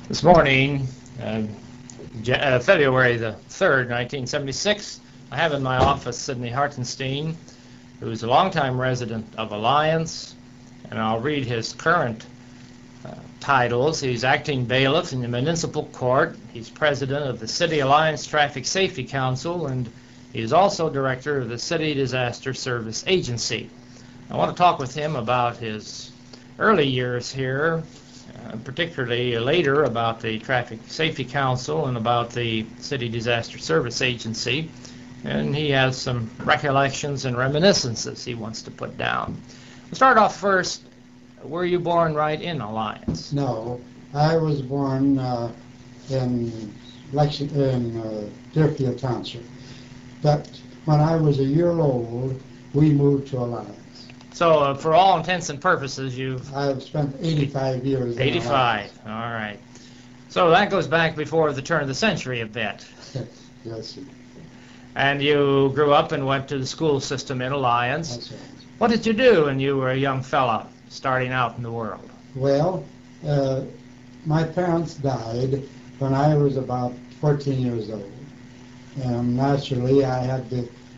This morning, February the 3rd, 1976, I have in my office Sidney Hartenstein, who is a longtime resident of Alliance, and I'll read his current titles. He's acting bailiff in the municipal court. He's president of the City Alliance Traffic Safety Council, and he is also director of the City Disaster Service Agency. I want to talk with him about his early years here, particularly later about the Traffic Safety Council and about the City Disaster Service Agency. And he has some recollections and reminiscences he wants to put down. We'll start off first. Were you born right in Alliance? No, I was born in Deerfield Township. But when I was a year old, we moved to Alliance. So for all intents and purposes, I've spent 85 years in 85, all right. So that goes back before the turn of the century a bit. Yes, sir. And you grew up and went to the school system in Alliance. That's right. What did you do when you were a young fella starting out in the world? Well, my parents died when I was about 14 years old. And naturally, I had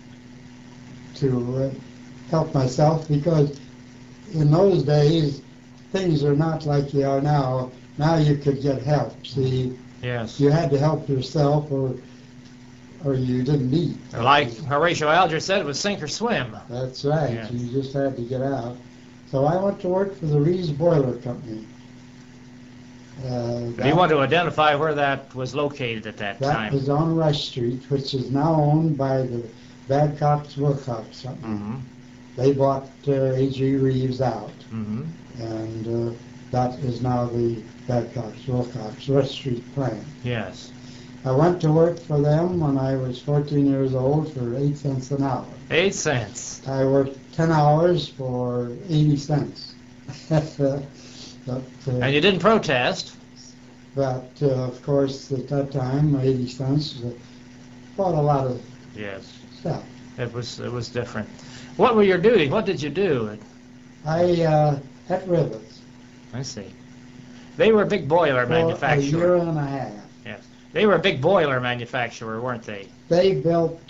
to help myself, because in those days, things are not like they are now. Now you could get help. See, yes, you had to help yourself, or you didn't eat. Like Horatio Alger said, it was sink or swim. That's right. Yes. You just had to get out. So I went to work for the Reeves Boiler Company. Do you want to identify where that was located at that time? That was on Rush Street, which is now owned by the Babcock's Wilcox Company. Mm-hmm. They bought A.G. Reeves out, Mm-hmm. and that is now the Babcock's Wilcox Rush Street plant. Yes. I went to work for them when I was 14 years old for 8 cents an hour. 8 cents. I worked 10 hours for 80 cents. And you didn't protest? But of course, at that time, 80 cents bought a lot of Yes. stuff. It was different. What were your duties? What did you do? I had rivets I see. They were a big boiler for a manufacturer. year and a half. Yes. They were a big boiler manufacturer, weren't they? They built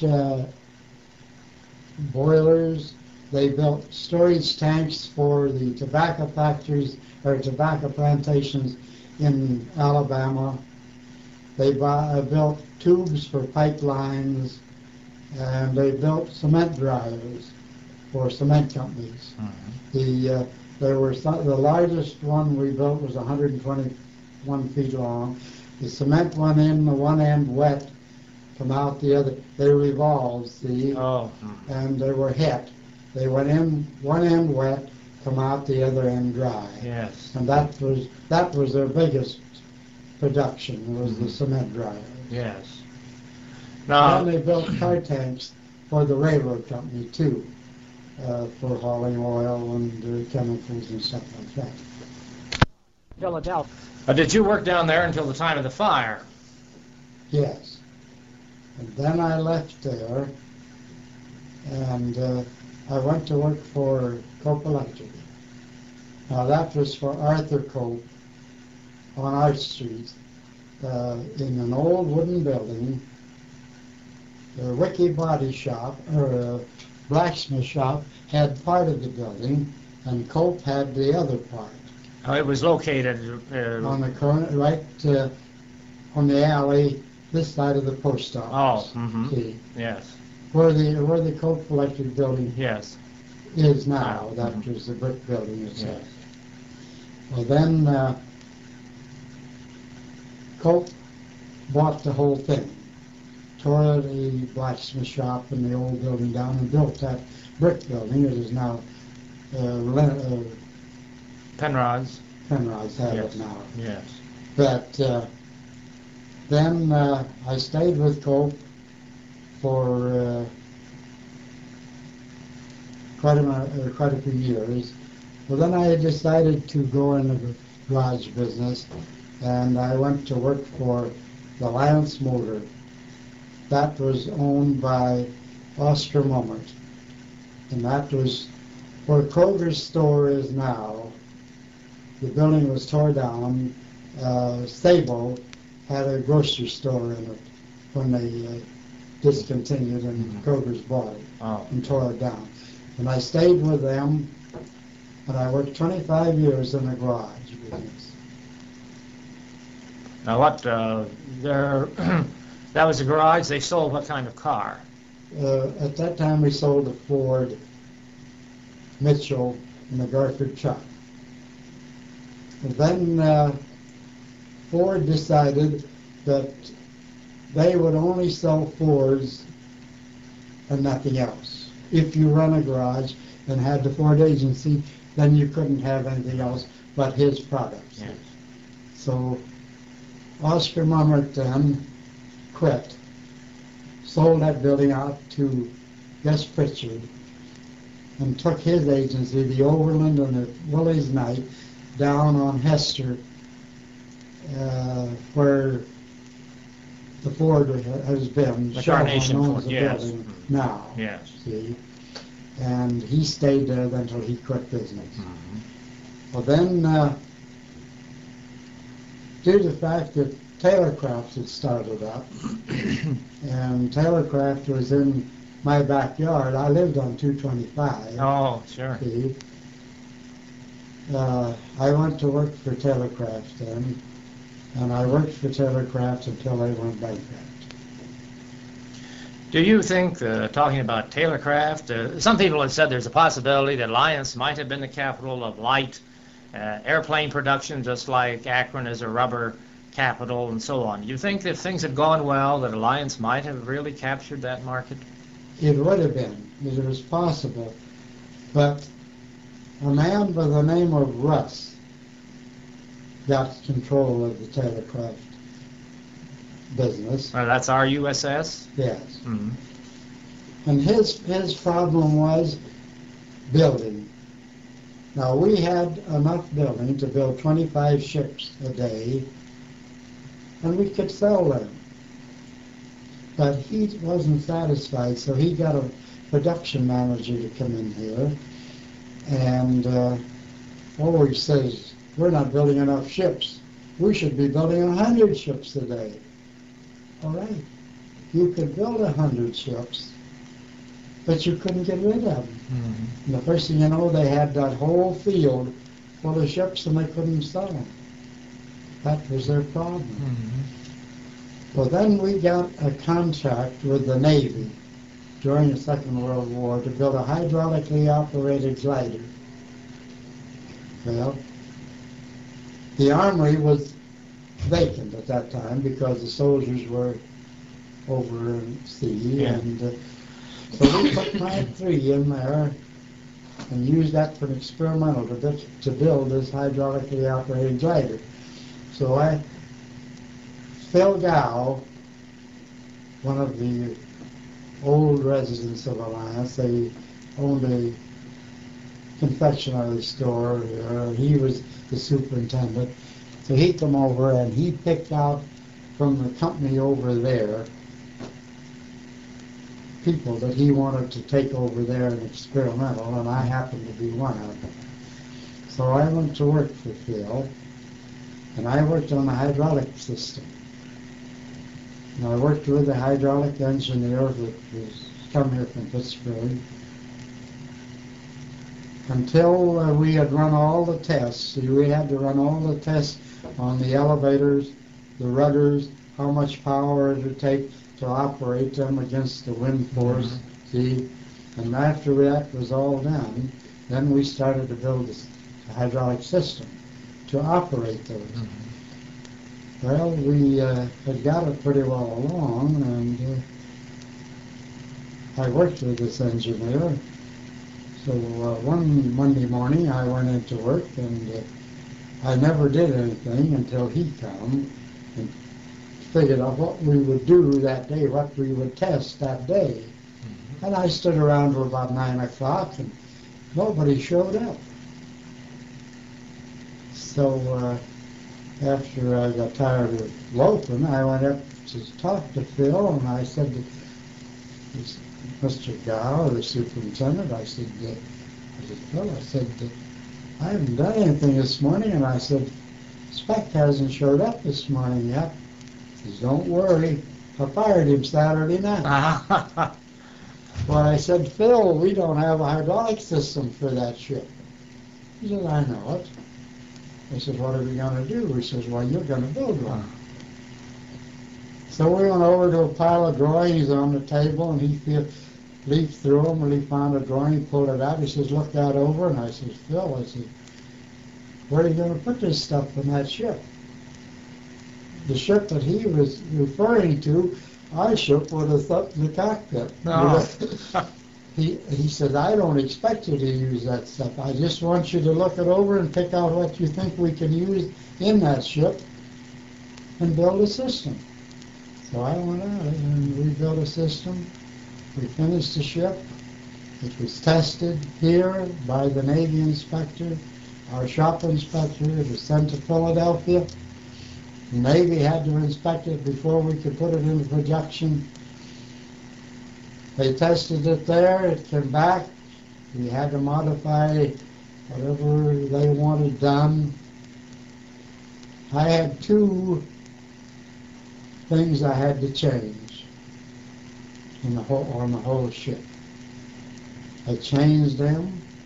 boilers. They built storage tanks for the tobacco factories or tobacco plantations in Alabama. They built tubes for pipelines, and they built cement dryers for cement companies. Mm-hmm. The largest one we built was 121 feet long. The cement went in the one end wet, come out the other. They revolved, see, Oh. and they were hit. They went in one end wet, come out the other end dry. Yes. And that was their biggest production, was the cement dryer. Yes. Then Now, they built car tanks for the railroad company too, for hauling oil and chemicals and stuff like that. Philadelphia. Did you work down there until the time of the fire? Yes. And then I left there, and I went to work for Cope Electric. Now that was for Arthur Cope on Arch Street, in an old wooden building. The Wiki Body Shop, or a blacksmith shop, had part of the building, and Cope had the other part. It was located On the corner, right on the alley, this side of the post office. Oh, mm-hmm. See, Yes. where the Cope Electric building Yes. is now. Oh, That mhm. was the brick building itself. Yes. Well, then Cope bought the whole thing, tore the blacksmith shop and the old building down and built that brick building. It is now Penrod's. Penrod's have Yes. it now. Yes. But then I stayed with Cope for quite a few years. Well, then I decided to go into the garage business, and I went to work for the Alliance Motor. That was owned by Oscar Mummert, and that was where Kroger's store is now. The building was tore down, stable had a grocery store in it when they discontinued and Kroger's bought it and tore it down. And I stayed with them, and I worked 25 years in the garage business. Now what, that was a garage, they sold what kind of car? At that time we sold a Ford Mitchell and a Garford truck. And then Ford decided that they would only sell Fords and nothing else. If you run a garage and had the Ford agency, then you couldn't have anything else but his products. Yes. So Oscar Mummert then quit, sold that building out to Gus Pritchard, and took his agency, the Overland and the Willie's Night, down on Hester, where the Ford has been. The Carnation Ford, the yes. building now. Yes. See, and he stayed there until he quit business. Well, then, due to the fact that Taylorcraft had started up, and Taylorcraft was in my backyard. I lived on 225. Oh, sure. See, I went to work for Taylorcraft then, and I worked for Taylorcraft until they went bankrupt. Do you think, talking about Taylorcraft, some people have said there's a possibility that Alliance might have been the capital of light airplane production, just like Akron is a rubber capital and so on. Do you think if things had gone well, that Alliance might have really captured that market? It would have been. It was possible. But a man by the name of Russ got control of the Taylorcraft business. Well, that's RUSS? Yes. Mm-hmm. And his problem was building. Now, we had enough building to build 25 ships a day, and we could sell them. But he wasn't satisfied, so he got a production manager to come in here, and always says, we're not building enough ships. We should be building 100 ships a day. All right, you could build 100 ships, but you couldn't get rid of them. Mm-hmm. And the first thing you know, they had that whole field full of ships and they couldn't sell them. That was their problem. Mm-hmm. Well, then we got a contract with the Navy during the Second World War to build a hydraulically operated glider. Well, the Armory was vacant at that time because the soldiers were over at sea, yeah. and so we put Plant 3 in there and used that for an experimental to build this hydraulically operated glider. So Phil Gow, one of the old residents of Alliance, they owned a confectionery store here. He was the superintendent. So he come over and he picked out from the company over there people that he wanted to take over there and experimental, and I happened to be one of them. So I went to work for Phil, and I worked on the hydraulic system. And I worked with a hydraulic engineer that was come here from Pittsburgh until we had run all the tests. See, we had to run all the tests on the elevators, the rudders, how much power it would take to operate them against the wind force. Mm-hmm. See, and after that was all done, then we started to build the hydraulic system to operate those. Mm-hmm. Well, we had got it pretty well along, and I worked with this engineer. So one Monday morning I went into work, and I never did anything until he come and figured out what we would do that day, what we would test that day. Mm-hmm. And I stood around till about 9 o'clock, and nobody showed up. So after I got tired of loafing, I went up to talk to Phil, and I said to Mr. Gow, the superintendent, I said, Phil, I said, I haven't done anything this morning, and I said, Spec hasn't showed up this morning yet. He says, don't worry, I fired him Saturday night. Well, I said, Phil, we don't have a hydraulic system for that ship. He said, I know it. I said, what are we going to do? He says, well, you're going to build one. So we went over to a pile of drawings on the table, and he leafed through them, and he found a drawing, pulled it out. He says, look that over. And I said, Phil, I said, where are you going to put this stuff in that ship? The ship that he was referring to, our ship would have thumped in the cockpit. No. He said, I don't expect you to use that stuff. I just want you to look it over and pick out what you think we can use in that ship and build a system. So I went out and we built a system. We finished the ship. It was tested here by the Navy inspector, our shop inspector. It was sent to Philadelphia. The Navy had to inspect it before we could put it into production. They tested it there. It came back. We had to modify whatever they wanted done. I had two things I had to change on the whole ship. I changed them.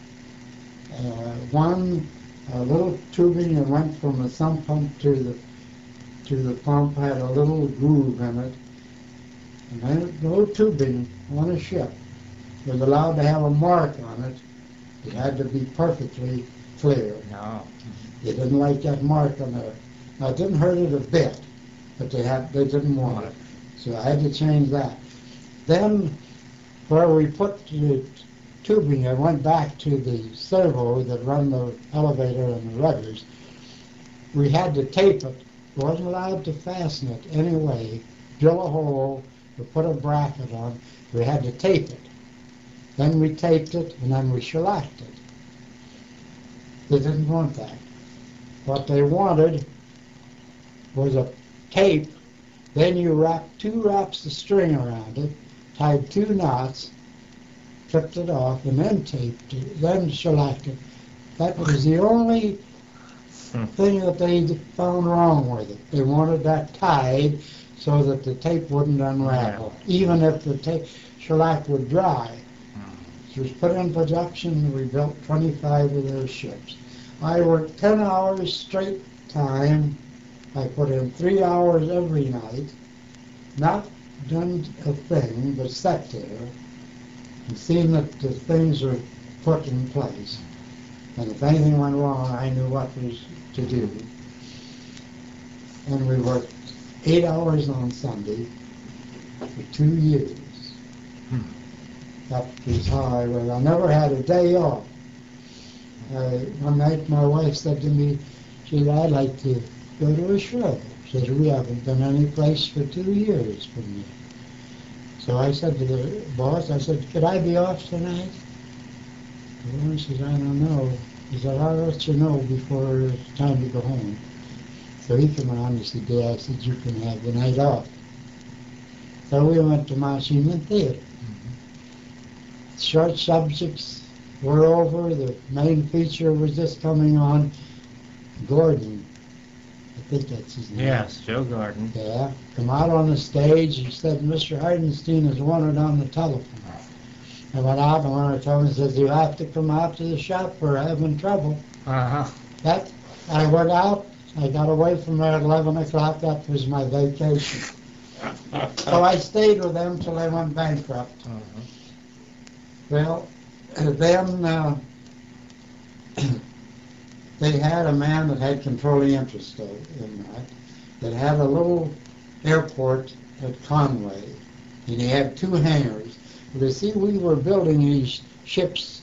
One, a little tubing that went from the sump pump to the pump had a little groove in it. And then the little tubing on a ship was allowed to have a mark on it. It had to be perfectly clear. No. They didn't like that mark on there. Now, it didn't hurt it a bit, but they didn't want it. So I had to change that. Then, where we put the tubing, I went back to the servo that run the elevator and the rudders. We had to tape it. Wasn't allowed to fasten it anyway. Drill a hole, or put a bracket on. We had to tape it. Then we taped it, and then we shellacked it. They didn't want that. What they wanted was a tape. Then you wrapped 2 wraps of string around it, tied 2 knots, clipped it off, and then taped it, then shellacked it. That was the only thing that they found wrong with it. They wanted that tied so that the tape wouldn't unravel, even if the shellac would dry. It was put in production. We built 25 of those ships. I worked 10 hours straight time. I put in 3 hours every night, not done a thing, but sat there and seen that the things were put in place. And if anything went wrong, I knew what was to do. And we worked 8 hours on Sunday for 2 years. That was how I was. I never had a day off. One night my wife said to me, she said, I'd like to go to a show. She said, we haven't been any place for 2 years from you. So I said to the boss, I said, could I be off tonight? He says, I don't know. He said, I'll let you know before it's time to go home. So he came around and said, I said, you can have the night off. So we went to Mashima Theater. Short subjects were over. The main feature was just coming on. Gordon, I think that's his name. Yes, Joe Gordon. Yeah, come out on the stage. He said, Mr. Hardenstein is wanted on the telephone. I went out and one of the telephone says, you have to come out to the shop. We're having trouble. That I went out. I got away from there at 11 o'clock. That was my vacation. So I stayed with them till they went bankrupt. Well, then they had a man that had controlling interest in that had a little airport at Conway, and he had 2 hangars. But you see, we were building these ships.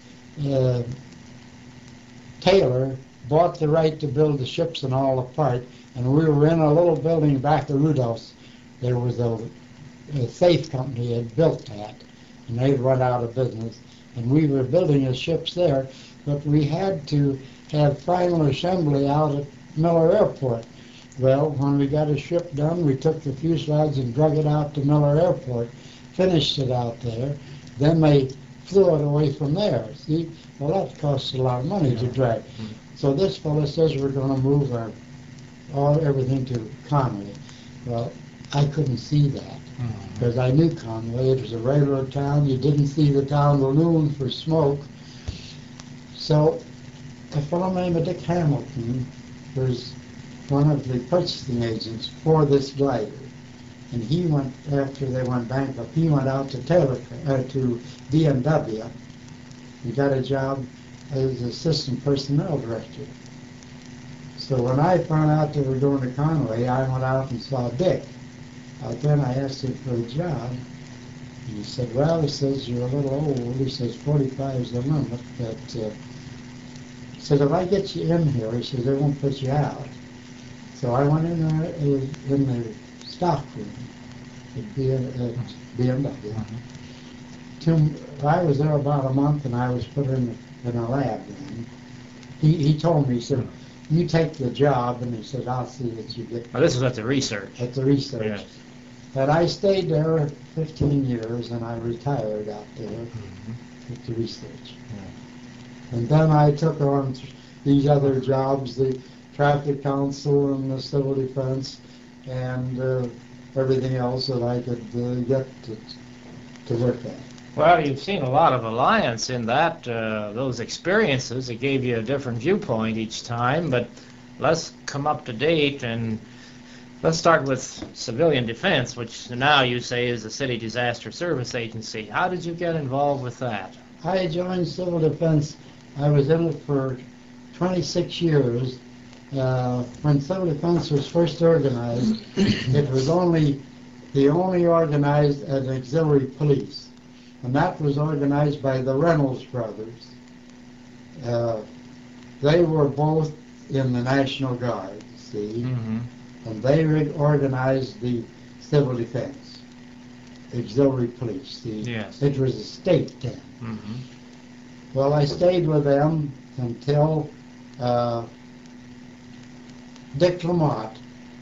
Taylor bought the right to build the ships and all the parts, and we were in a little building back of Rudolph's. There was a safe company had built that, and they'd run out of business. And we were building the ships there, but we had to have final assembly out at Miller Airport. Well, when we got a ship done, we took the fuselage and drug it out to Miller Airport, finished it out there. Then they flew it away from there. See, well, that costs a lot of money to drag. So this fellow says we're going to move our everything to Conway. Well, I couldn't see that because I knew Conway. It was a regular town. You didn't see the town balloon for smoke. So a fellow named Dick Hamilton was one of the purchasing agents for this glider. And he went, after they went bankrupt, he went out to to BMW. He got a job as assistant personnel director. So when I found out they were going to Conway, I went out and saw Dick. Then I asked him for a job. And he said, well, he says, you're a little old. He says, 45 is the limit. But he said, if I get you in here, he says, they won't put you out. So I went in there in the stock room at BMW. I was there about a month, and I was put in a lab then. He told me, he said, you take the job, and he said, I'll see that you get... Well, this was at the research. At the research. Yes. And I stayed there 15 years, and I retired out there at the research. Yeah. And then I took on these other jobs, the traffic council and the civil defense, and everything else that I could get to work at. Well, you've seen a lot of Alliance in that, those experiences. It gave you a different viewpoint each time, but let's come up to date and let's start with civilian defense, which now you say is the City Disaster Service Agency. How did you get involved with that? I joined civil defense. I was in it for 26 years. When civil defense was first organized, it was the only organized as auxiliary police. And that was organized by the Reynolds brothers. They were both in the National Guard, see, and they organized the civil defense, auxiliary police. See, yes. It was a state then. Well, I stayed with them until Dick Lamont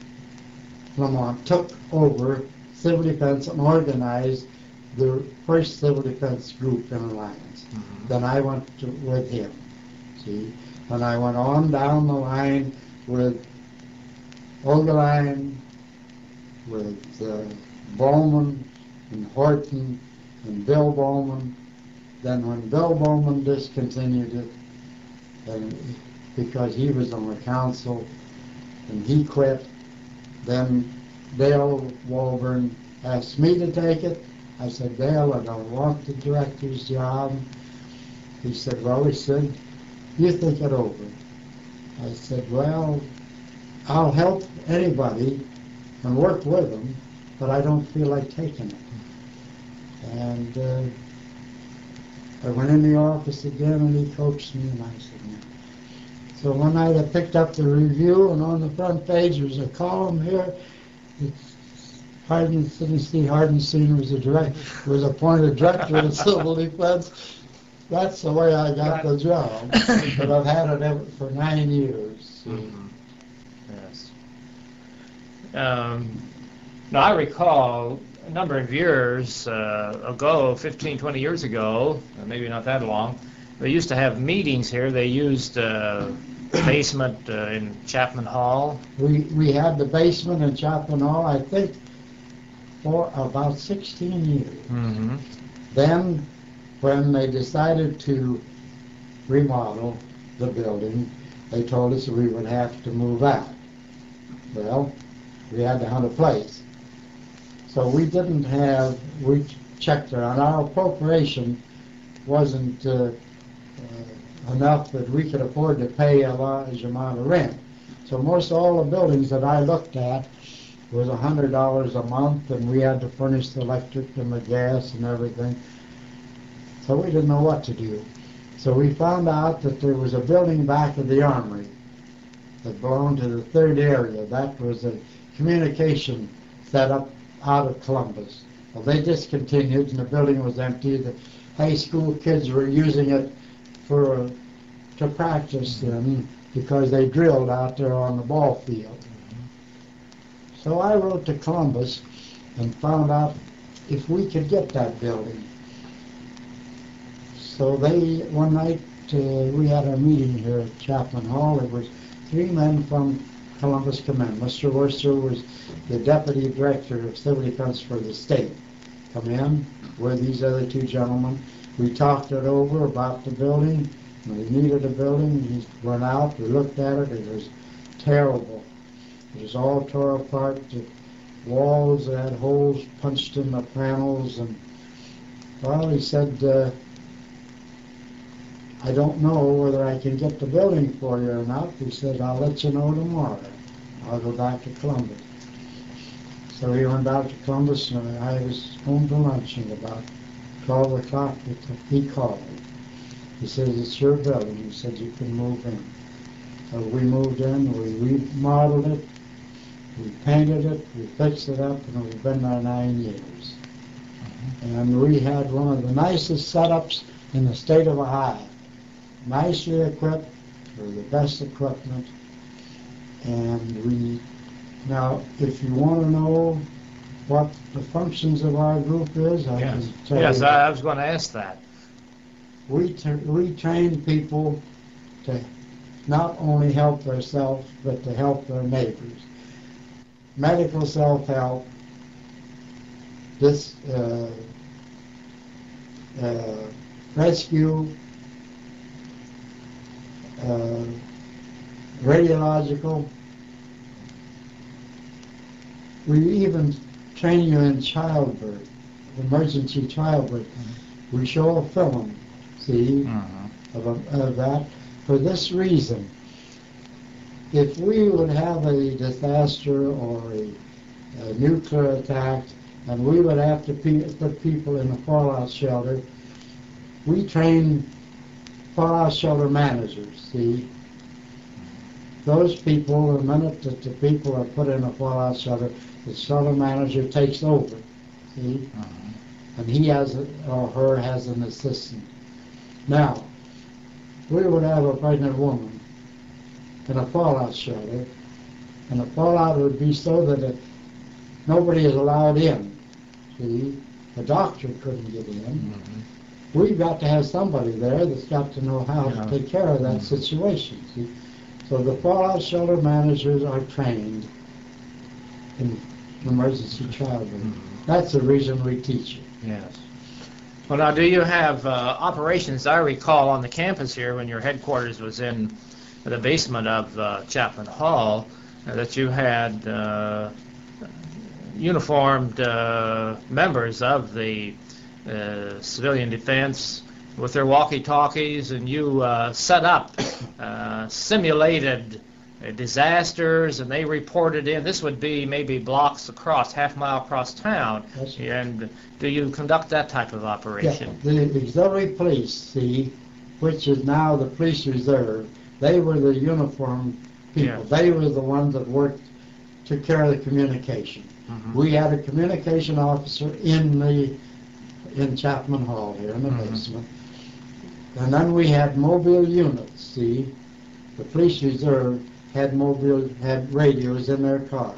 took over civil defense and organized the first civil defense group in Alliance. Then I went with him, see, and I went on down the line with Ogline, with Bowman and Horton and Bill Bowman. Then when Bill Bowman discontinued it, and because he was on the council and he quit, then Dale Wolburn asked me to take it. I said, Dale, I don't want the director's job. He said, well, he said, you think it over. I said, well, I'll help anybody and work with them, but I don't feel like taking it. And I went in the office again, and he coaxed me, and I said, no. So one night I picked up the review, and on the front page was a column here. Sidney Hardenstein was appointed director of civil defense. That's the way I got the job. But I've had it for 9 years. Yes. Now I recall a number of years ago, 15, 20 years ago, maybe not that long, they used to have meetings here. They used basement in Chapman Hall. We had the basement in Chapman Hall, I think, for about 16 years. Then, when they decided to remodel the building, they told us we would have to move out. Well, we had to hunt a place. So we checked around. Our appropriation wasn't enough that we could afford to pay a large amount of rent. So most all the buildings that I looked at was $100 a month, and we had to furnish the electric and the gas and everything. So we didn't know what to do. So we found out that there was a building back of the Armory that belonged to the 3rd area. That was a communication setup out of Columbus. Well, they discontinued, and the building was empty. The high school kids were using it to practice them because they drilled out there on the ball field. So I wrote to Columbus and found out if we could get that building. So one night we had a meeting here at Chapman Hall. There was 3 men from Columbus come in. Mr. Worcester was the deputy director of civil defense for the state. Come in with these other two gentlemen. We talked it over about the building. We needed a building. He went out. We looked at it. It was terrible. It was all tore apart. The walls had holes punched in the panels. And, well, he said, I don't know whether I can get the building for you or not. He said, I'll let you know tomorrow. I'll go back to Columbus. So he went out to Columbus, and I was home to luncheon about 12 o'clock. He called me. He said, it's your building. He said, you can move in. So we moved in, we remodeled it, we painted it, we fixed it up, and we've been there 9 years. And we had one of the nicest setups in the state of Ohio. Nicely equipped, with the best equipment. And now, if you want to know what the functions of our group is, I can tell you. Yes, I was going to ask that. We train people to not only help themselves, but to help their neighbors. Medical self-help, this rescue, radiological. We even train you in childbirth, emergency childbirth. We show a film, see, of that. For this reason, if we would have a disaster or a nuclear attack, and we would have to put people in a fallout shelter, we train fallout shelter managers, see. Those people, the minute that the people are put in a fallout shelter, the shelter manager takes over, see. And he has, or her has an assistant. Now, we would have a pregnant woman in a fallout shelter, and the fallout would be so that nobody is allowed in. See, the doctor couldn't get in. We've got to have somebody there that's got to know how to take care of that situation. See, so the fallout shelter managers are trained in emergency childbirth. That's the reason we teach it. Yes. Well, now, do you have operations? I recall on the campus here, when your headquarters was in the basement of Chapman Hall, that you had uniformed members of the civilian defense with their walkie-talkies, and you set up simulated disasters, and they reported in. This would be maybe blocks across, half-mile across town. Yes, and do you conduct that type of operation? Yeah, the auxiliary police, see, which is now the police reserve, they were the uniformed people. Yes. They were the ones that took care of the communication. We had a communication officer in Chapman Hall here in the basement. And then we had mobile units, see. The police reserve had radios in their cars.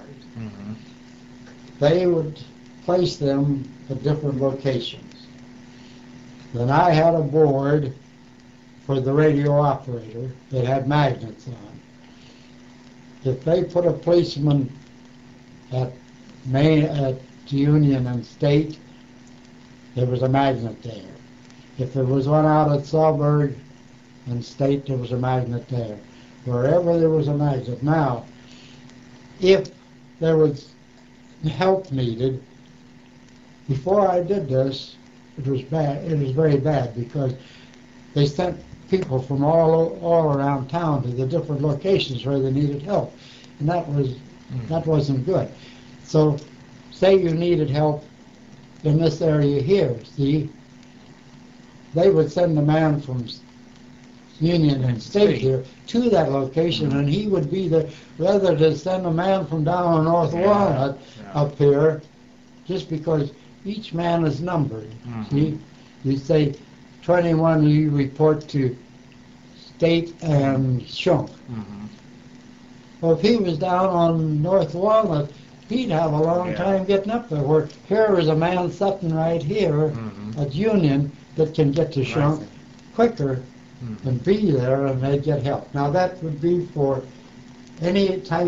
They would place them at different locations. Then I had a board for the radio operator that had magnets on. If they put a policeman at Union and State, there was a magnet there. If there was one out at Salzburg and State, there was a magnet there. Wherever there was a magnet. Now, if there was help needed, before I did this, it was bad. It was very bad because they sent people from all around town to the different locations where they needed help, and that wasn't good. So, say you needed help in this area here, see, they would send a man from Union and State here to that location, and he would be there, rather than send a man from down in North Walnut up here, just because each man is numbered. See, you say 21, you report to State and Shunk. Well, if he was down on North Walnut, he'd have a long time getting up there. Where here is a man sitting right here at Union that can get to Shunk quicker and be there, and they'd get help. Now that would be for any type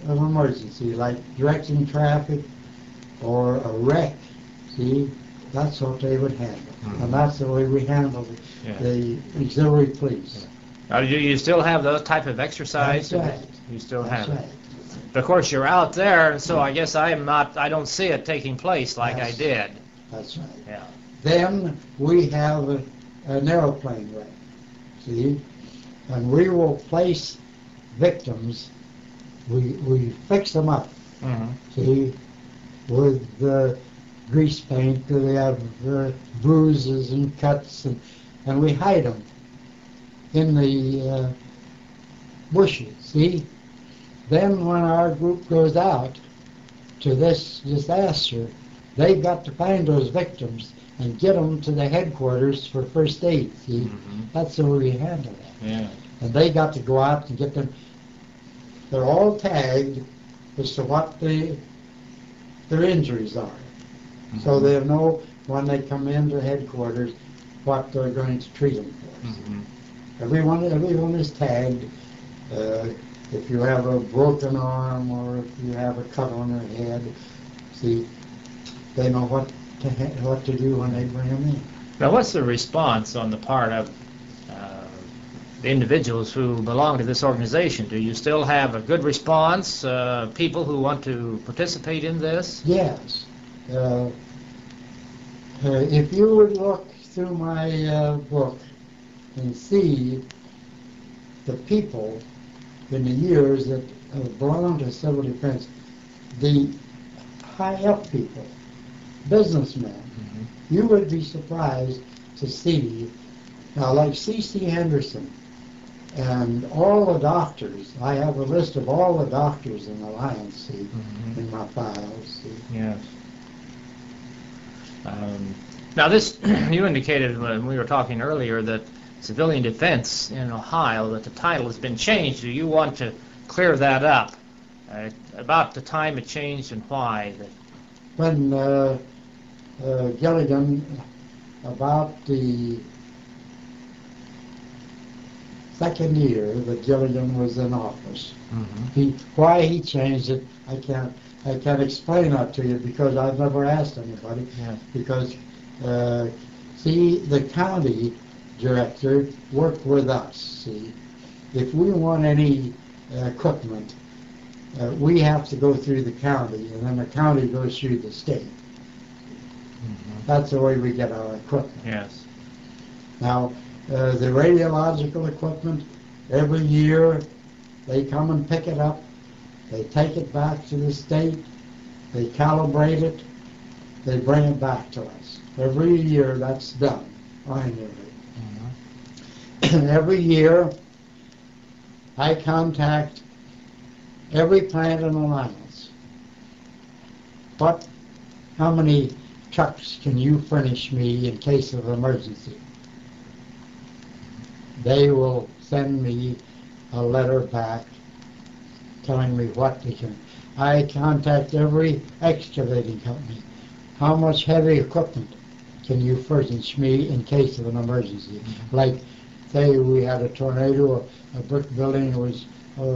of emergency, like directing traffic or a wreck, see, that's what they would handle. Mm-hmm. And that's the way we handle the auxiliary police. Now, do you still have those type of exercise? That's right. You still That's have right. it. But of course, you're out there, so I guess I don't see it taking place like I Yes. did. That's right. Yeah. Then we have an airplane wreck, see, and we will place victims, we fix them up, Mm-hmm. see, with grease paint, they have bruises and cuts, and we hide them in the bushes, see. Then when our group goes out to this disaster, they've got to find those victims and get them to the headquarters for first aid, see. Mm-hmm. That's the way we handle that. Yeah. And they got to go out and get them. They're all tagged as to what their injuries are. Mm-hmm. So they know when they come into headquarters what they're going to treat them for. Mm-hmm. Everyone is tagged. If you have a broken arm or if you have a cut on your head, see, they know what to do when they bring them in. Now, what's the response on the part of the individuals who belong to this organization? Do you still have a good response, people who want to participate in this? Yes. If you would look through my book and see the people in the years that belong to civil defense, the high-up people, businessmen, Mm-hmm. you would be surprised to see, now like C.C. Henderson and all the doctors, I have a list of all the doctors in Alliance, see, Mm-hmm. in my files, see. Yes. Now, this you indicated when we were talking earlier that civilian defense in Ohio, that the title has been changed. Do you want to clear that up? About the time it changed and why? When Gilligan, about the second year that Gilligan was in office, Mm-hmm. why he changed it, I can't explain that to you because I've never asked anybody. Yeah. Because see, the county director worked with us. See, if we want any equipment, we have to go through the county, and then the county goes through the state. Mm-hmm. That's the way we get our equipment. Yes. Now, the radiological equipment, every year they come and pick it up, they take it back to the state, they calibrate it, they bring it back to us. Every year that's done, annually. Mm-hmm. Every year I contact every plant in Alliance. How many trucks can you furnish me in case of emergency? They will send me a letter back telling me what they can. I contact every excavating company. How much heavy equipment can you furnish me in case of an emergency? Mm-hmm. Like, say we had a tornado, a brick building was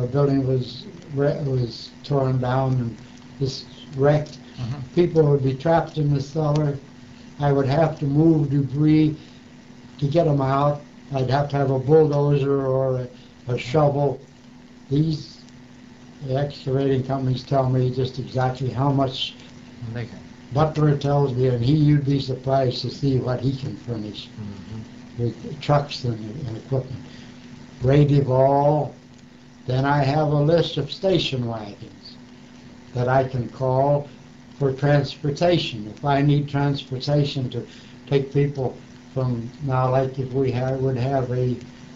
torn down and just wrecked. Mm-hmm. People would be trapped in the cellar. I would have to move debris to get them out. I'd have to have a bulldozer or a shovel. These excavating companies tell me just exactly how much. They can. Butler tells me, and you'd be surprised to see what he can furnish Mm-hmm. with trucks and equipment. Ray Duvall. Then I have a list of station wagons that I can call for transportation. If I need transportation to take people from, now like if we would have a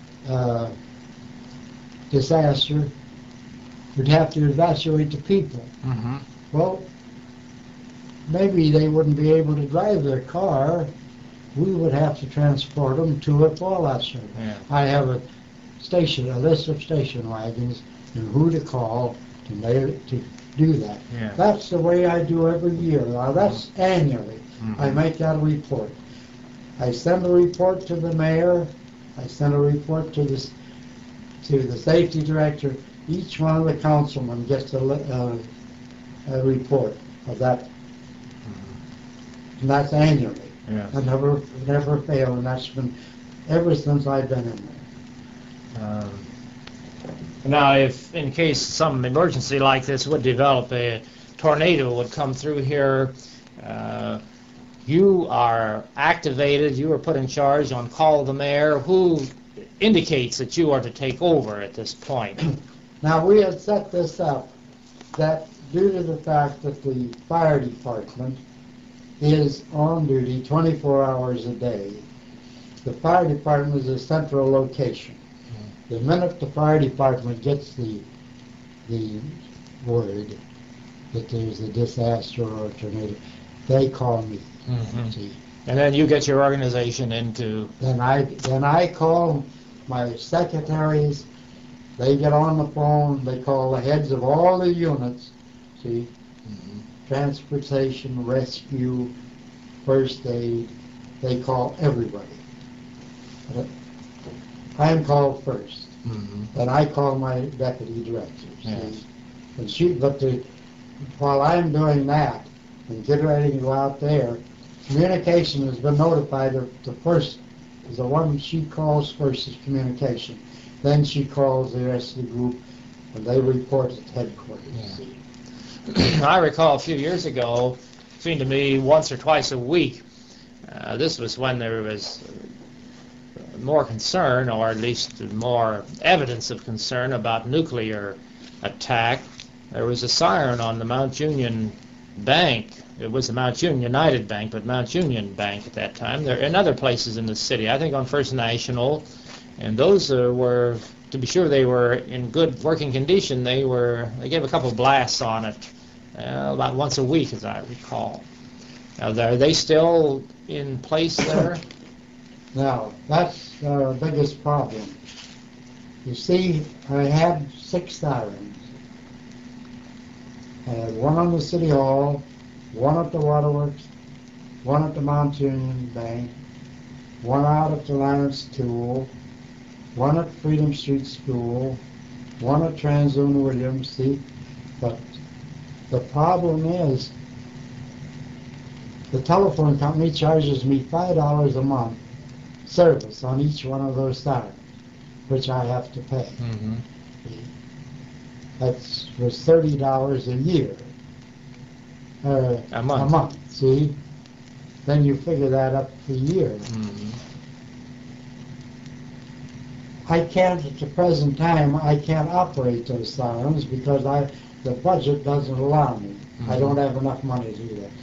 disaster, we'd have to evacuate the people. Mm-hmm. Well, maybe they wouldn't be able to drive their car. We would have to transport them to a fallout shelter. Yeah. I have a list of station wagons and who to call to do that. Yeah. That's the way I do every year. Now that's annually. Mm-hmm. I make that a report. I send a report to the mayor. I send a report to the safety director, each one of the councilmen gets a report of that, and that's annually. Yes. I never fail, and that's been ever since I've been in there. Now, if in case some emergency like this would develop, a tornado would come through here, you are activated, you are put in charge on call of the mayor. Who indicates that you are to take over at this point? Now, we had set this up that due to the fact that the fire department is on duty 24 hours a day, the fire department is a central location. The minute the fire department gets the word that there's a disaster or a tornado, they call me. See? And then you get your organization into... Then I call my secretaries. They get on the phone. They call the heads of all the units. See, transportation, rescue, first aid. They call everybody. But I'm called first. Then I call my deputy director. Yes. And while I'm doing that and getting ready to go out there, communication has been notified. The first is the one she calls first is communication. Then she calls the rest of the group, and they report at headquarters. Yeah. I recall a few years ago, it seemed to me once or twice a week, this was when there was more concern, or at least more evidence of concern about nuclear attack. There was a siren on the Mount Union Bank. It was the Mount Union United Bank, but Mount Union Bank at that time. There in other places in the city, I think on First National, and those were, to be sure they were in good working condition, they gave a couple blasts on it about once a week, as I recall. Now, are they still in place there? Now, that's our biggest problem. You see, I had 6 sirens. I had one on the City Hall, one at the Waterworks, one at the Mount Union Bank, one out at the Lawrence Tool, one at Freedom Street School, one at Transoon Williams. See, but the problem is the telephone company charges me $5 a month service on each one of those sirens, which I have to pay. That was $30 a year. A month. A month, see? Then you figure that up for a year. I can't, at the present time, I can't operate those sirens because the budget doesn't allow me. I don't have enough money to do that.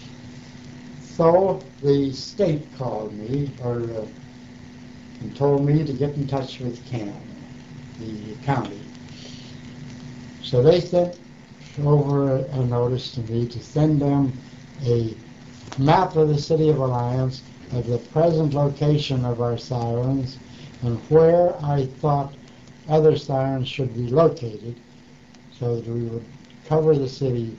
So the state called me and told me to get in touch with CAN, the county. So they sent over a notice to me to send them a map of the city of Alliance, of the present location of our sirens, and where I thought other sirens should be located, so that we would cover the city.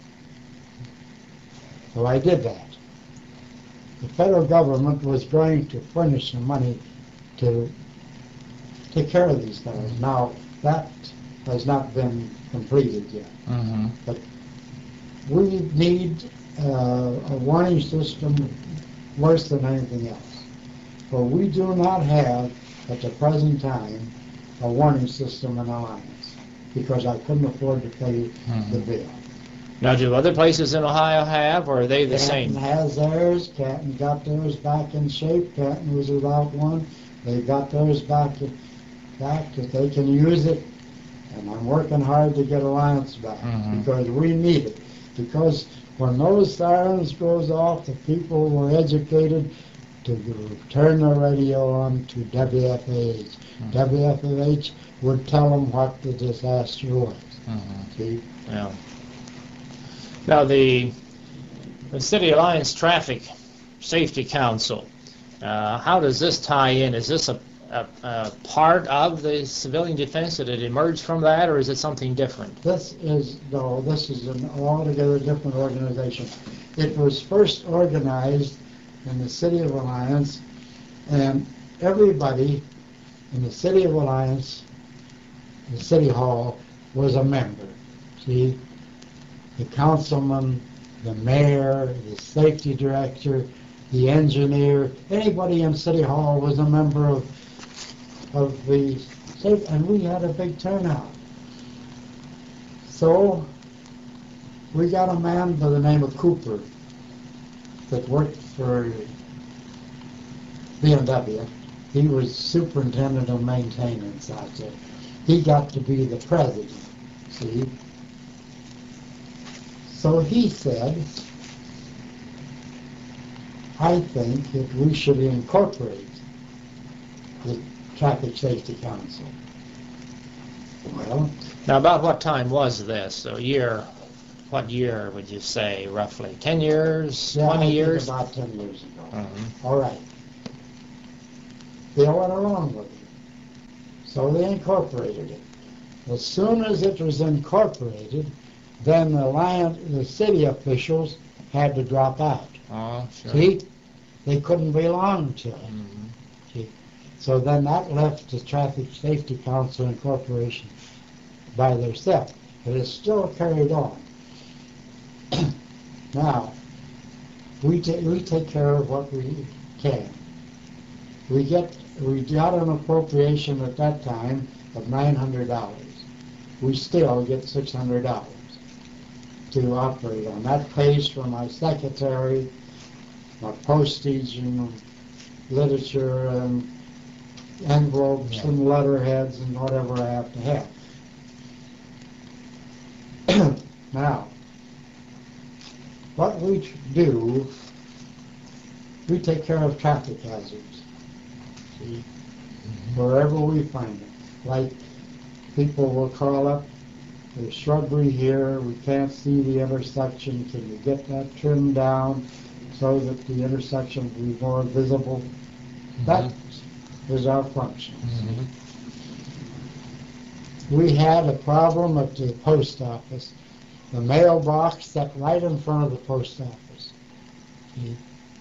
So I did that. The federal government was going to furnish the money to take care of these sirens. Now, that has not been completed yet. But we need a warning system worse than anything else. For we do not have, at the present time, a warning system in Alliance, because I couldn't afford to pay the bill. Now, do other places in Ohio have, or are they the same? Canton has theirs. Canton got theirs back in shape. Canton was without one. They got theirs back that they can use it. And I'm working hard to get Alliance back because we need it. Because when those sirens goes off, the people were educated to turn the radio on to WFAH. WFAH would tell them what the disaster was. See? Yeah. Now, the City Alliance Traffic Safety Council, how does this tie in? Is this a part of the civilian defense? Did it emerge from that, or is it something different? This is an altogether different organization. It was first organized in the City of Alliance, and everybody in the City of Alliance the city hall was a member. See, the councilman, the mayor, the safety director, the engineer, anybody in city hall was a member of the state, and we had a big turnout. So we got a man by the name of Cooper that worked for B&W. He was superintendent of maintenance out there. He got to be the president, see. So he said, I think that we should incorporate the Traffic Safety Council. Well, now about what time was this? So what year would you say, roughly? 10 years? yeah, 20 I years? think about 10 years ago. Mhm. All right. They went along with it. So they incorporated it. As soon as it was incorporated, then the city officials had to drop out. Oh, sure. See? They couldn't belong to it. Mhm. See? So then that left the Traffic Safety Council Incorporation by themselves. But it's still carried on. Now, we take care of what we can. We got an appropriation at that time of $900. We still get $600 to operate on. That pays for my secretary, my postage and literature and envelopes and letterheads and whatever I have to have. Now, what we do, we take care of traffic hazards. See? Wherever we find it. Like people will call up, there's shrubbery here, we can't see the intersection, can you get that trimmed down so that the intersection will be more visible? That is our function. We had a problem at the post office. The mailbox sat right in front of the post office. See?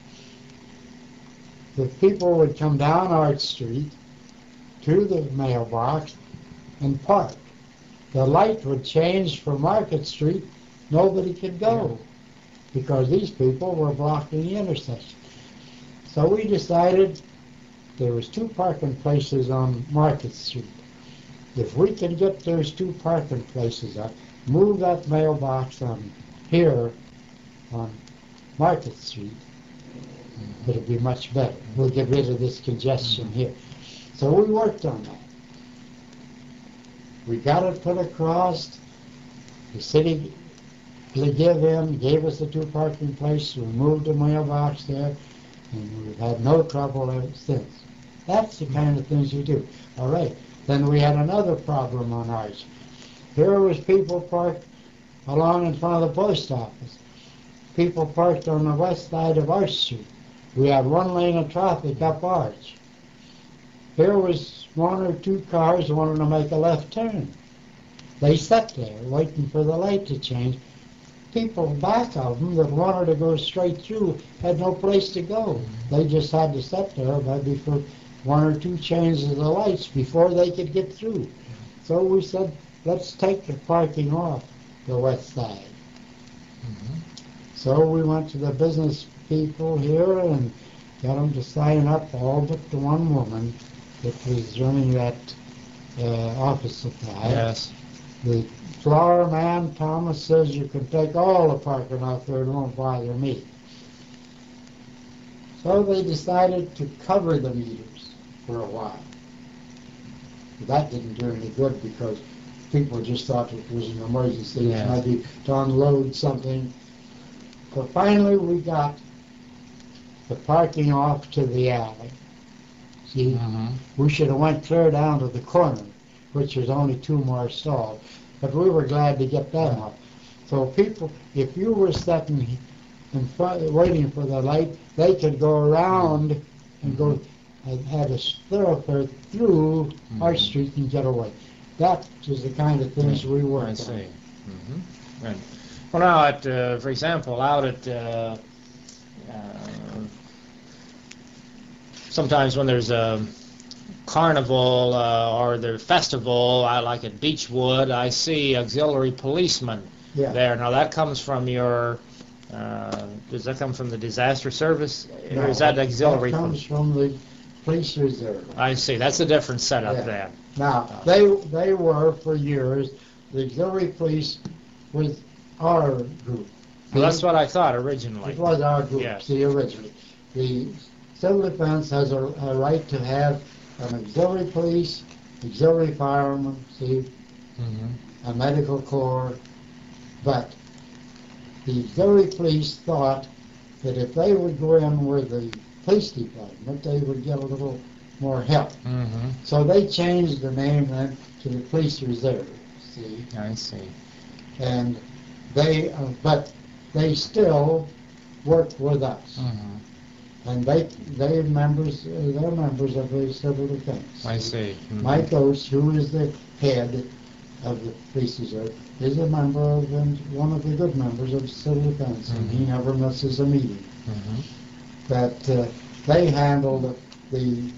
The people would come down Arch Street to the mailbox and park. The light would change from Market Street. Nobody could go because these people were blocking the intersection. So we decided there was 2 parking places on Market Street. If we can get those 2 parking places up, move that mailbox on here on Market Street, it'll be much better. We'll get rid of this congestion here. So we worked on that. We got it put across. The city gave us the 2 parking places. We moved the mailbox there, and we've had no trouble ever since. That's the kind of things you do. All right. Then we had another problem on Arch. Here was people parked along in front of the post office. People parked on the west side of Arch Street. We had 1 lane of traffic up Arch. Here was 1 or 2 cars wanting to make a left turn. They sat there waiting for the light to change. People back of them that wanted to go straight through had no place to go. They just had to sit there maybe for 1 or 2 changes of the lights before they could get through. So we said, let's take the parking off the west side. So we went to the business people here and got them to sign up, all but the 1 woman that was running that office supply. Yes. The flower man, Thomas, says you can take all the parking off there, it won't bother me. So they decided to cover the meters for a while. That didn't do any good because people just thought it was an emergency, maybe to unload something. So finally we got the parking off to the alley. See, we should have went clear down to the corner, which was only 2 more stalls. But we were glad to get that off. So people, if you were sitting in front, waiting for the light, they could go around and go and have a thoroughfare through Arch Street and get away. That was the kind of things we worked on. I see. Right. Well, now, for example, out at sometimes when there's a carnival or the festival, like at Beechwood, I see auxiliary policemen Yeah. there. Now that comes from your, does that come from the disaster service? No, Or is that auxiliary? That comes from the police reserve. I see. That's a different setup Yeah. then. Now, they were for years, the auxiliary police was our group. Well, that's what I thought originally. It was our group, Yes. see, originally. The civil defense has a right to have an auxiliary police, auxiliary firemen, see, Mm-hmm. a medical corps, but the auxiliary police thought that if they would go in with the police department, they would get a little more help. Mm-hmm. So they changed the name then to the police reserve, see, I see. and they, but they still work with us. Mm-hmm. And they're members of the civil defense. I see. Mm-hmm. Mike Oates, who is the head of the police reserve, is a member of, and one of the good members of civil defense, and he never misses a meeting. Mm-hmm. But they handled the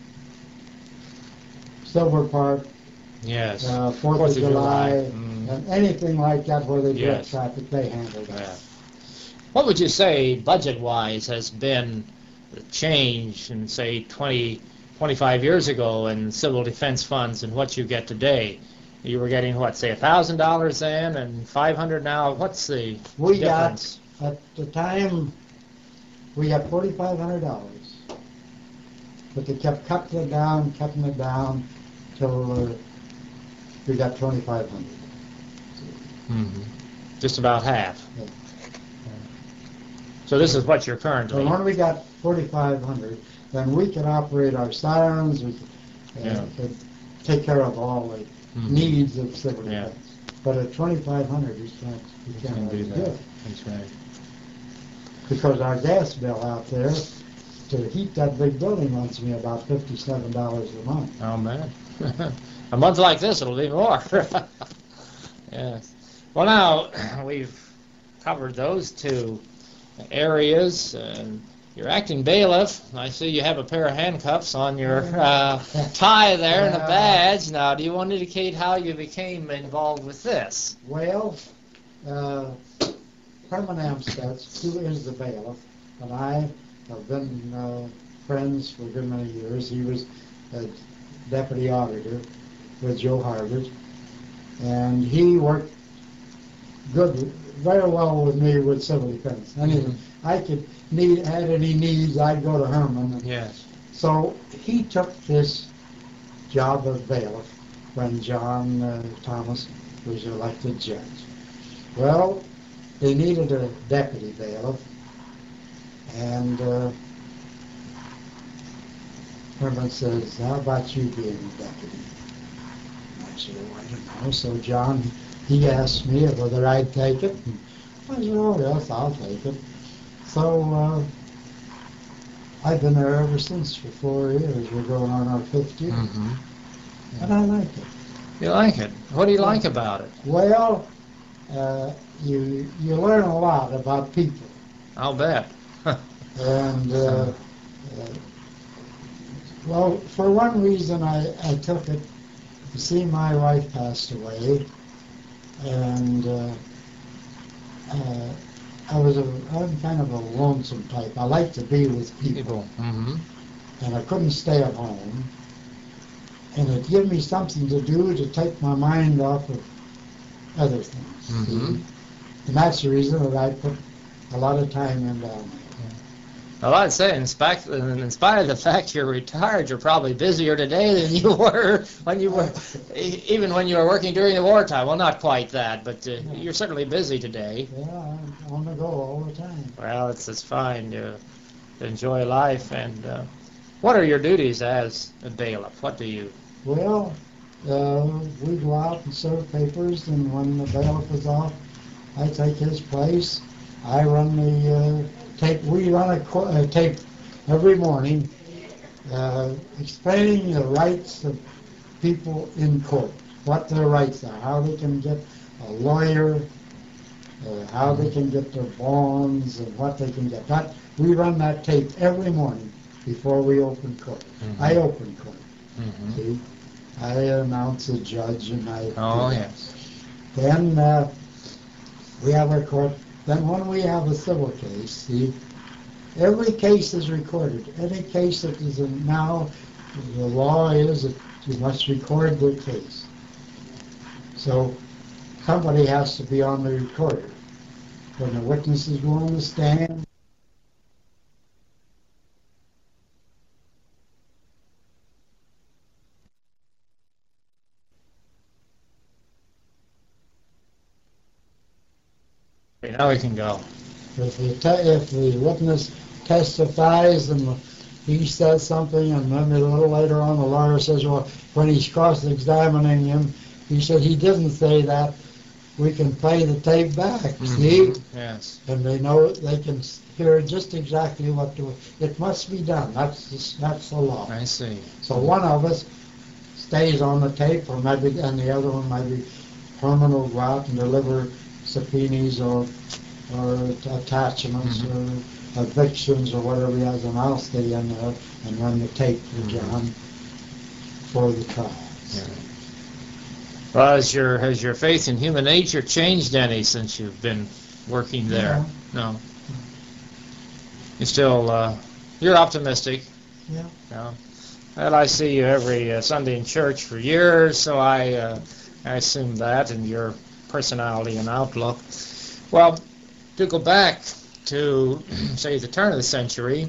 Silver Park, Yes. 4th of July, Mm. and anything like that where they direct Yes. traffic, they handled that. Yeah. What would you say, budget-wise, has been the change in, say, 25 years ago in civil defense funds and what you get today? You were getting, what, say, $1,000 then and $500 now? What's the We difference? got, at the time, we got $4,500. But they kept cutting it down, till we got 2,500. Mm-hmm. Just about half. Yeah. So this is what you're So currently... when we got 4,500, then we could operate our sirens, we Yeah. could take care of all the Mhm. needs of civil Yeah. defense. But at 2,500, you can't Can do really do that. it. That's right. Because our gas bill out there, to heat that big building runs me about $57 a month. Oh, man. A month like this, it'll be more. Yes. Well, now, we've covered those two areas. You're acting bailiff. I see you have a pair of handcuffs on your tie there and a badge. Now, do you want to indicate how you became involved with this? Well, Herman Amstutz, who is the bailiff, and I have been friends for a good many years. He was a deputy auditor with Joe Harvard, and he worked very well with me with civil defense. Anyway, I had any needs, I'd go to Herman. Yes. So he took this job of bailiff when John Thomas was elected judge. Well, they needed a deputy bailiff, and Herman says, "How about you being a deputy?" I said, "Oh, I don't know." So John, he asked me whether I'd take it. And I said, "Oh, yes, I'll take it." So I've been there ever since for 4 years. We're going on our 5th year, Mm-hmm. and I like it. You like it? What do you like about it? Well, you learn a lot about people, I'll bet. and well, for one reason, I took it. You see, my wife passed away, and I'm kind of a lonesome type. I like to be with people, Mm-hmm. and I couldn't stay at home. And it gave me something to do to take my mind off of other things. Mhm. See? And that's the reason that I put a lot of time in down there. Well, I'd say, in spite of the fact you're retired, you're probably busier today than you were even when you were working during the wartime. Well, not quite that, but you're certainly busy today. Yeah, I'm on the go all the time. Well, it's fine to enjoy life. And what are your duties as a bailiff? What do you? Well, we go out and serve papers, and when the bailiff is off, I take his place. I run the tape. We run a tape every morning explaining the rights of people in court, what their rights are, how they can get a lawyer, how they can get their bonds, and what they can get. We run that tape every morning before we open court. Mhm. I open court. Mhm. See, I announce a judge and I. Oh, yes. Then we have our court. Then when we have a civil case, see, every case is recorded. Any case that is in now, the law is that you must record the case. So somebody has to be on the recorder. When the witnesses go on the stand, Okay, now we can go. if the witness testifies and he says something, and then a little later on the lawyer says, well, when he's cross-examining him, he said he didn't say that, we can play the tape back, see? Yes. And they know, they can hear just exactly what to, it must be done, that's the law. I see. So one of us stays on the tape, or maybe, and the other one maybe Herman will go out and deliver subpoenas or attachments or evictions or whatever he has, and I'll stay in there and run the tape for John for the trial. Yeah. Well, has your faith in human nature changed any since you've been working there? No. You still, you're optimistic. Yeah. No. Well, I see you every Sunday in church for years, so I assume that in your personality and outlook. Well, to go back to, say, the turn of the century,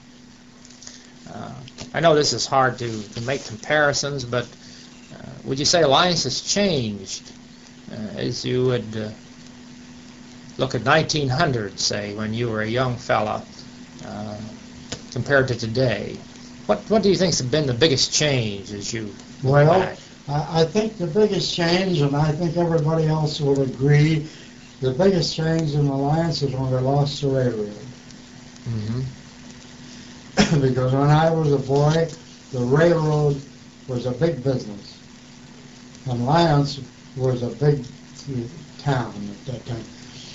I know this is hard to make comparisons, but would you say Alliance has changed as you would look at 1900, say, when you were a young fella, compared to today? What do you think has been the biggest change as you look back? I think the biggest change, and I think everybody else will agree, the biggest change in Alliance is when we lost the railroad. Mm-hmm. Because when I was a boy, the railroad was a big business. And Alliance was a big town at that time.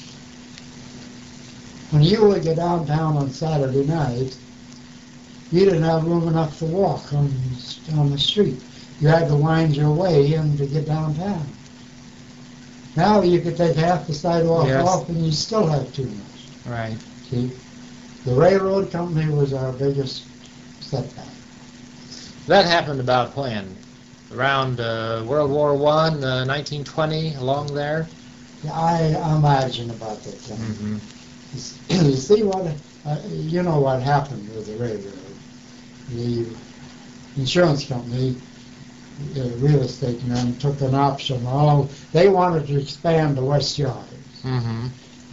When you would go downtown on Saturday night, you didn't have room enough to walk on the street. You had to wind your way in to get downtown. Now you could take half the sidewalk off and you still have too much. Right. See? The railroad company was our biggest setback. That happened about when? Around World War I, 1920, along there? Yeah, I imagine about that time. Mm-hmm. You see what, you know what happened with the railroad. The insurance company, the real estate men, took an option. They wanted to expand the West Yards. Mm-hmm.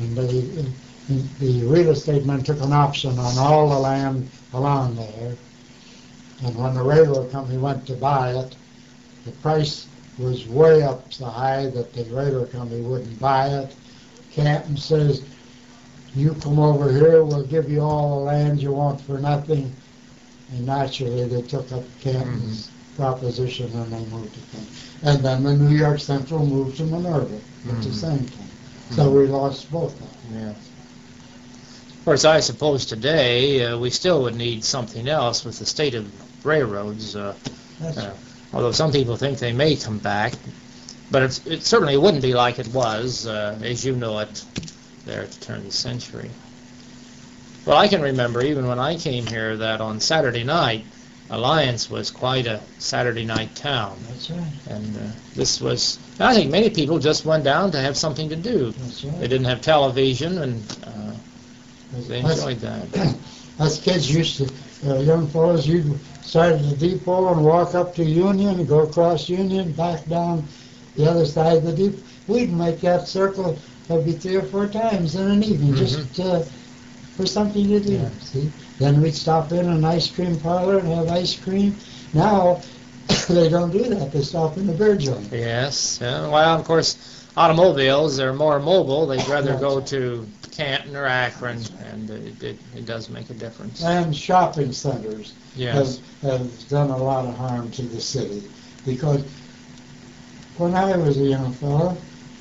And the real estate men took an option on all the land along there. And when the railroad company went to buy it, the price was way up so high that the railroad company wouldn't buy it. Canton says, you come over here, we'll give you all the land you want for nothing. And naturally they took up Canton's proposition and they moved to Canton. And then the New York Central moved to Minerva at the same time. So we lost both of them. Yeah. Of course, I suppose today we still would need something else with the state of railroads. Although some people think they may come back, but it certainly wouldn't be like it was, as you know it, there at the turn of the century. Well, I can remember even when I came here that on Saturday night, Alliance was quite a Saturday night town. That's right. And this was, I think many people just went down to have something to do. That's right. They didn't have television, and they enjoyed that. Us kids used to, young fellows, you'd start at the depot and walk up to Union, go across Union, back down the other side of the depot. We'd make that circle maybe 3 or 4 times in an evening, just for something to do. Yeah. See, then we'd stop in an ice cream parlor and have ice cream. Now they don't do that. They stop in the beer joint. Yes. Well, of course, automobiles are more mobile. They'd rather go to Canton or Akron, and it does make a difference. And shopping centers Yes. have done a lot of harm to the city. Because when I was a young fellow,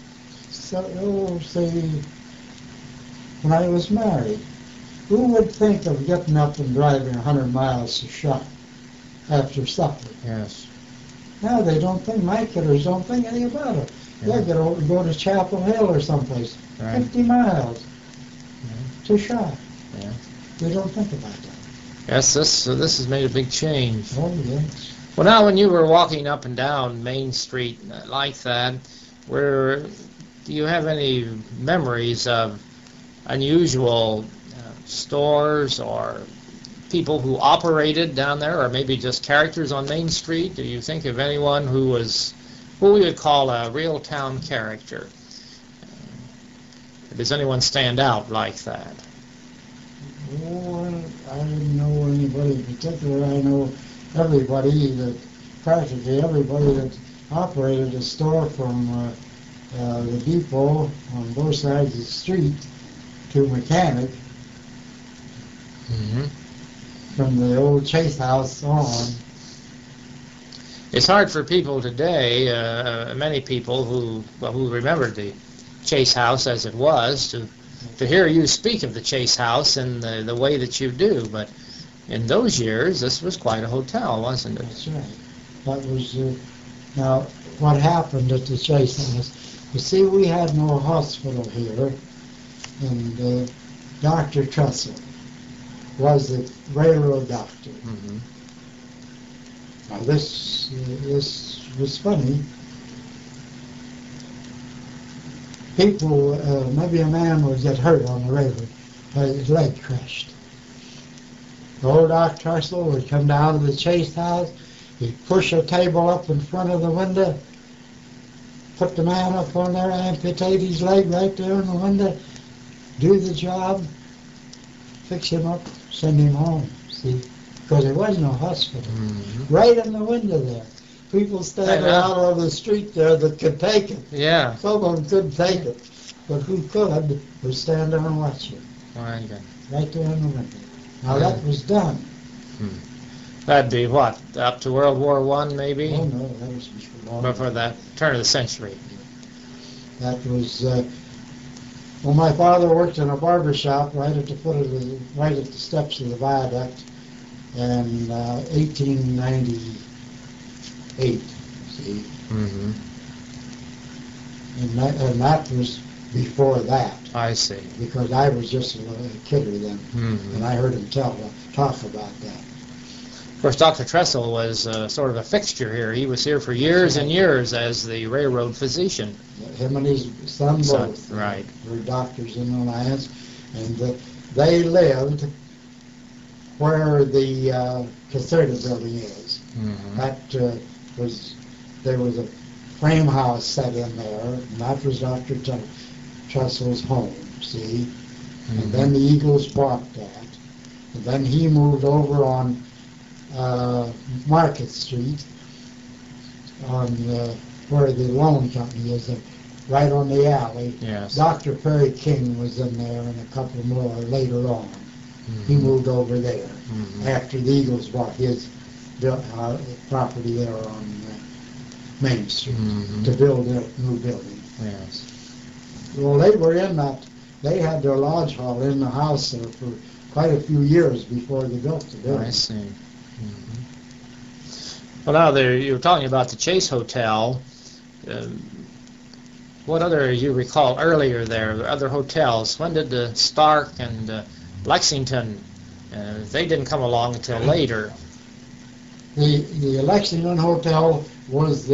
when I was married, who would think of getting up and driving 100 miles to shop? after supper. Yes. Now they don't think, my kiddos don't think anything about it. Yeah. They go to Chapel Hill or someplace, Right. 50 miles Yeah. to shop. Yeah. They don't think about that. Yes, this has made a big change. Oh, yes. Well, now when you were walking up and down Main Street like that, do you have any memories of unusual stores or people who operated down there, or maybe just characters on Main Street? Do you think of anyone who was who we would call a real town character? Does anyone stand out like that? Oh, I didn't know anybody in particular. I know practically everybody that operated a store from the depot on both sides of the street to mechanic, Mm-hmm. from the old Chase House on. It's hard for people today, many people who remembered the Chase House as it was, to hear you speak of the Chase House in the way that you do. But in those years, this was quite a hotel, wasn't it? That's right. That was, now, what happened at the Chase House, you see, we had no hospital here, and Dr. Trussell was the railroad doctor. Mm-hmm. Now, this was funny. People, maybe a man would get hurt on the railroad, had his leg crushed. The old Dr. Trussell would come down to the Chase House, he'd push a table up in front of the window, put the man up on there, amputate his leg right there in the window, do the job, fix him up, send him home, see? Because there was no hospital. Mm-hmm. Right in the window there. People standing out on the street there that could take it. Yeah. Some of them couldn't take it. But who could would stand there and watch it. Right. Right there in the window. Now that was done. That'd be what, up to World War I, maybe? Oh no, that was before long. Before the turn of the century. That was, well, my father worked in a barber shop right at the foot of right at the steps of the viaduct in 1898, see? Mm-hmm. And that was before that, I see. because I was just a little kidder then, Mm-hmm. and I heard him talk about that. Of course, Dr. Trussell was sort of a fixture here. He was here for years and years as the railroad physician. Him and his son both right. were doctors in the Alliance, and they lived where the Caserta building is. Mm-hmm. That there was a frame house set in there, and that was Dr. Trussell's home, see? Mm-hmm. And then the Eagles bought that, and then he moved over on Market Street, on where the loan company is, right on the alley. Yes. Dr. Perry King was in there, and a couple more later on. Mm-hmm. He moved over there Mm-hmm. after the Eagles bought his property there on Main Street Mm-hmm. to build a new building. Yes. Well, they were in that. They had their lodge hall in the house there for quite a few years before they built the building. I see. Mm-hmm. Well, now you were talking about the Chase Hotel. What other you recall earlier there? Other hotels? When did the Stark and Lexington? They didn't come along until later. The Lexington Hotel was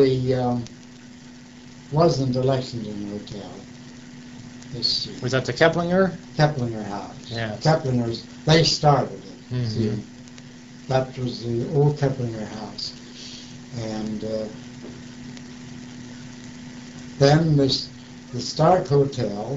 wasn't the Lexington Hotel. Was that the Keplinger? Keplinger House. Yeah. Keplinger's, they started it. Mm-hmm. See? That was the old Keplinger House. And then the Stark Hotel,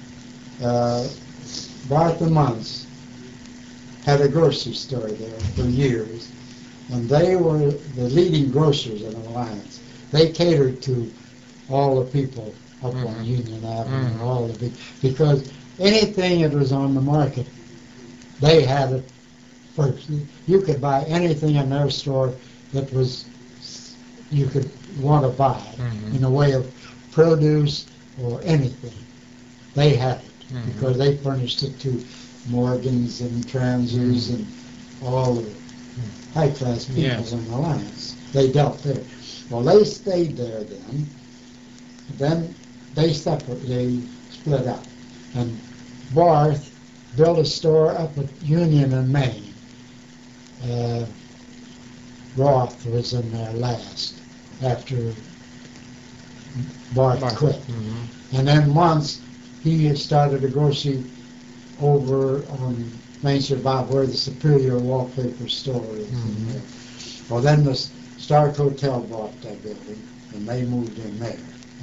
Barth and Muntz had a grocery store there for years. And they were the leading grocers in Alliance. They catered to all the people up Mm-hmm. on Union Avenue, Mm-hmm. all the big, because anything that was on the market, they had it first. You could buy anything in their store that was you could want to buy Mm-hmm. in the way of produce or anything. They had it Mm-hmm. because they furnished it to Morgans and Transers and all the high-class people Yes. in Alliance. They dealt there. Well, they stayed there then. Then they split up. And Barth built a store up at Union in Maine. Roth was in there last after Barth quit. Mm-hmm. And then once he started a grocery over on Main Street about where the Superior Wallpaper store is. In there. Well, then the Stark Hotel bought that building, and they moved in there.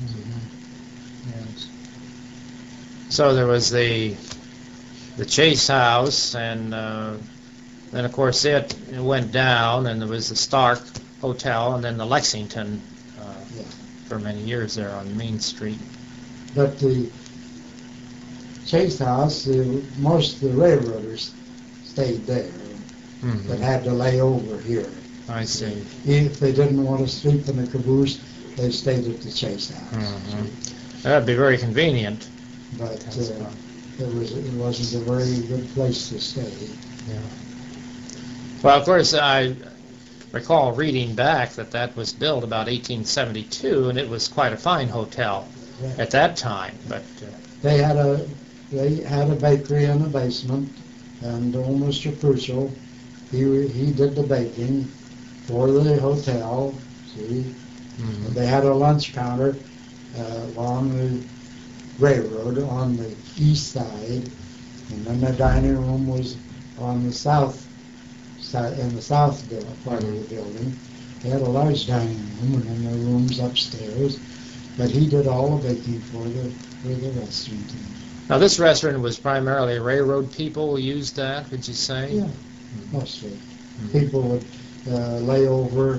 Yes. So there was the Chase House, and then of course it went down, and there was the Stark Hotel, and then the Lexington for many years there on Main Street. But the Chase House, most of the railroaders stayed there, but had to lay over here. I see. If they didn't want to sleep in the caboose, they stayed at the Chase House. That'd be very convenient. But it wasn't a very good place to stay. Yeah. Well, of course, I recall reading back that was built about 1872, and it was quite a fine hotel at that time. But they had a bakery in the basement, and old Mr. Crucial, he did the baking for the hotel. See, they had a lunch counter along the railroad on the east side, and then the dining room was on the south side, in the south part of the building. They had a large dining room, and then the rooms upstairs. But he did all the baking for the restaurant. Now this restaurant was primarily railroad people who used that, would you say? Yeah, mostly. People would lay over,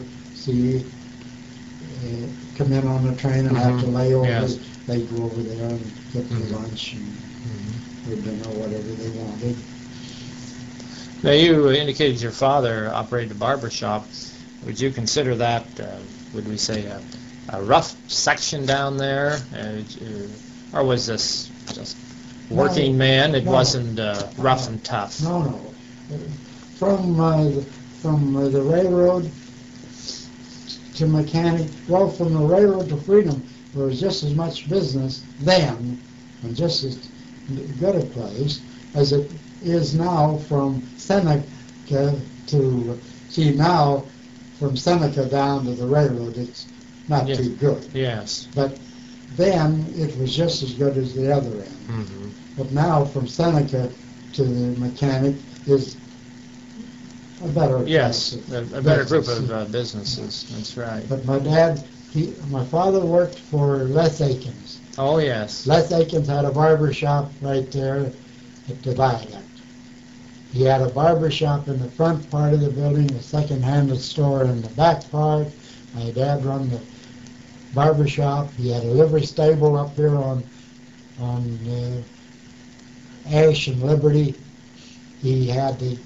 come in on the train and have to lay over. Yes. They'd go over there and get their lunch and their dinner, whatever they wanted. Now you indicated your father operated a barber shop. Would you consider that, would we say, a rough section down there? Or was this just working man? It wasn't rough and tough? No. From the railroad to mechanic, well, from the railroad to Freedom, there was just as much business then, and just as good a place as it is now from Seneca to, now from Seneca down to the railroad, it's not too good. Yes. But then it was just as good as the other end. But now from Seneca to the mechanic is a better yes, place. a better group of businesses. That's right. But my father worked for Les Aikens. Oh, yes. Les Aikens had a barber shop right there at the viaduct. He had a barber shop in the front part of the building, a second-hand store in the back part. My dad run the barber shop. He had a livery stable up here on Ash and Liberty. He had the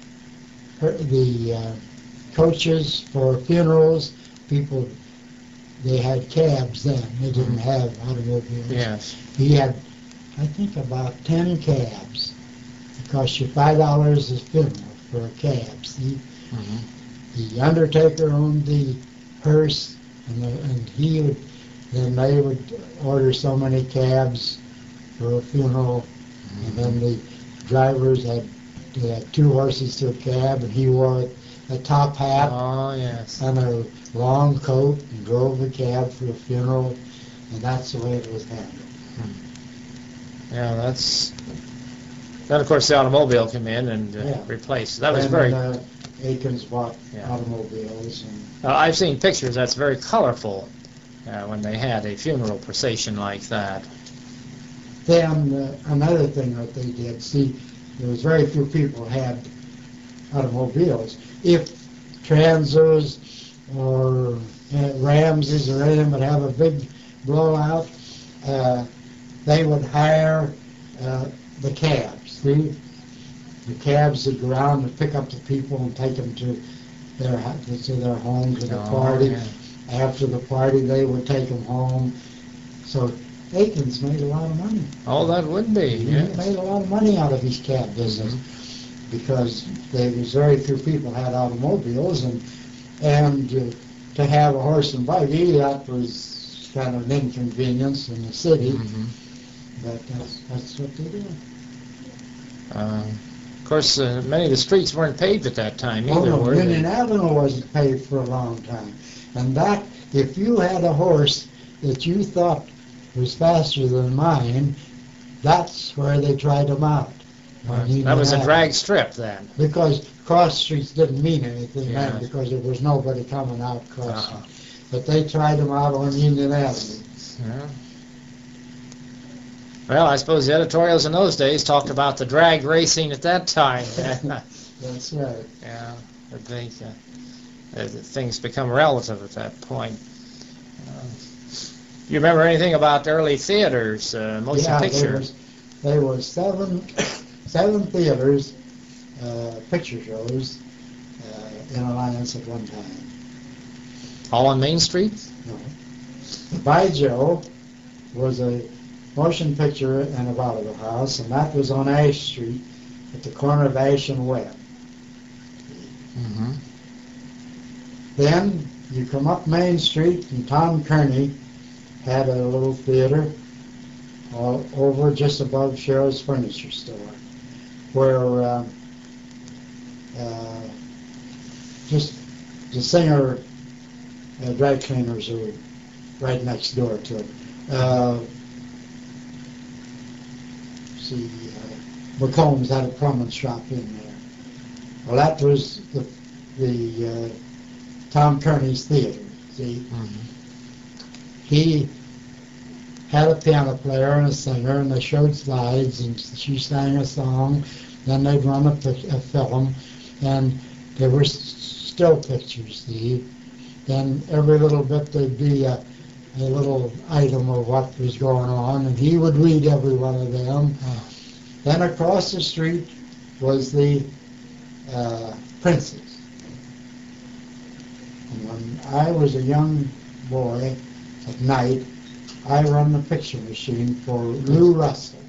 coaches for funerals. People, they had cabs then. They didn't have automobiles. Yes. He had, I think, about 10 cabs. It cost you $5 a funeral for a cab. See? The undertaker owned the hearse, and they would order so many cabs for a funeral, and then the drivers had 2 horses to a cab, and he wore a top hat and a long coat and drove the cab for a funeral, and that's the way it was handled. Yeah, then of course the automobile came in and replaced. That was very. Aikens bought automobiles. I've seen pictures. That's very colorful when they had a funeral procession like that. Then another thing that they did, there was very few people had automobiles. If Transers or Ramses or anything would have a big blowout, they would hire the cabs. See? The cabs would go around and pick up the people and take them to their home, to the party. Yeah. After the party, they would take them home. So Aikens made a lot of money. Oh, that would be. He Yes. made a lot of money out of his cab business. because there was very few people had automobiles, and to have a horse and buggy, that was kind of an inconvenience in the city. Mm-hmm. But that's what they do. Of course, many of the streets weren't paved at that time either, no, were they? Union Avenue wasn't paved for a long time. And that, if you had a horse that you thought was faster than mine, that's where they tried them out. That was a drag strip then. Because cross streets didn't mean anything Yeah. then, because there was nobody coming out cross street. But they tried them out on Union Avenue. Yeah. Well, I suppose the editorials in those days talked about the drag racing at that time. That's right. Yeah, I think things become relative at that point. You remember anything about the early theaters, motion picture? There was 7 theaters, picture shows, in Alliance at one time. All on Main Street? No. By Joe was a motion picture and a vaudeville house, and that was on Ash Street at the corner of Ash and Webb. Mm-hmm. Then you come up Main Street, and Tom Kearney had a little theater all over just above Cheryl's Furniture Store, where just the singer dry cleaners are right next door to it. McCombs had a plumbing shop in there. Well, that was the Tom Kearney's theater. See, he had a piano player and a singer, and they showed slides, and she sang a song. Then they'd run a film, and there were still pictures. See, then every little bit there'd be a little item of what was going on, and he would read every one of them. Then across the street was the Princess. And when I was a young boy, at night, I run the picture machine for Lou Russell.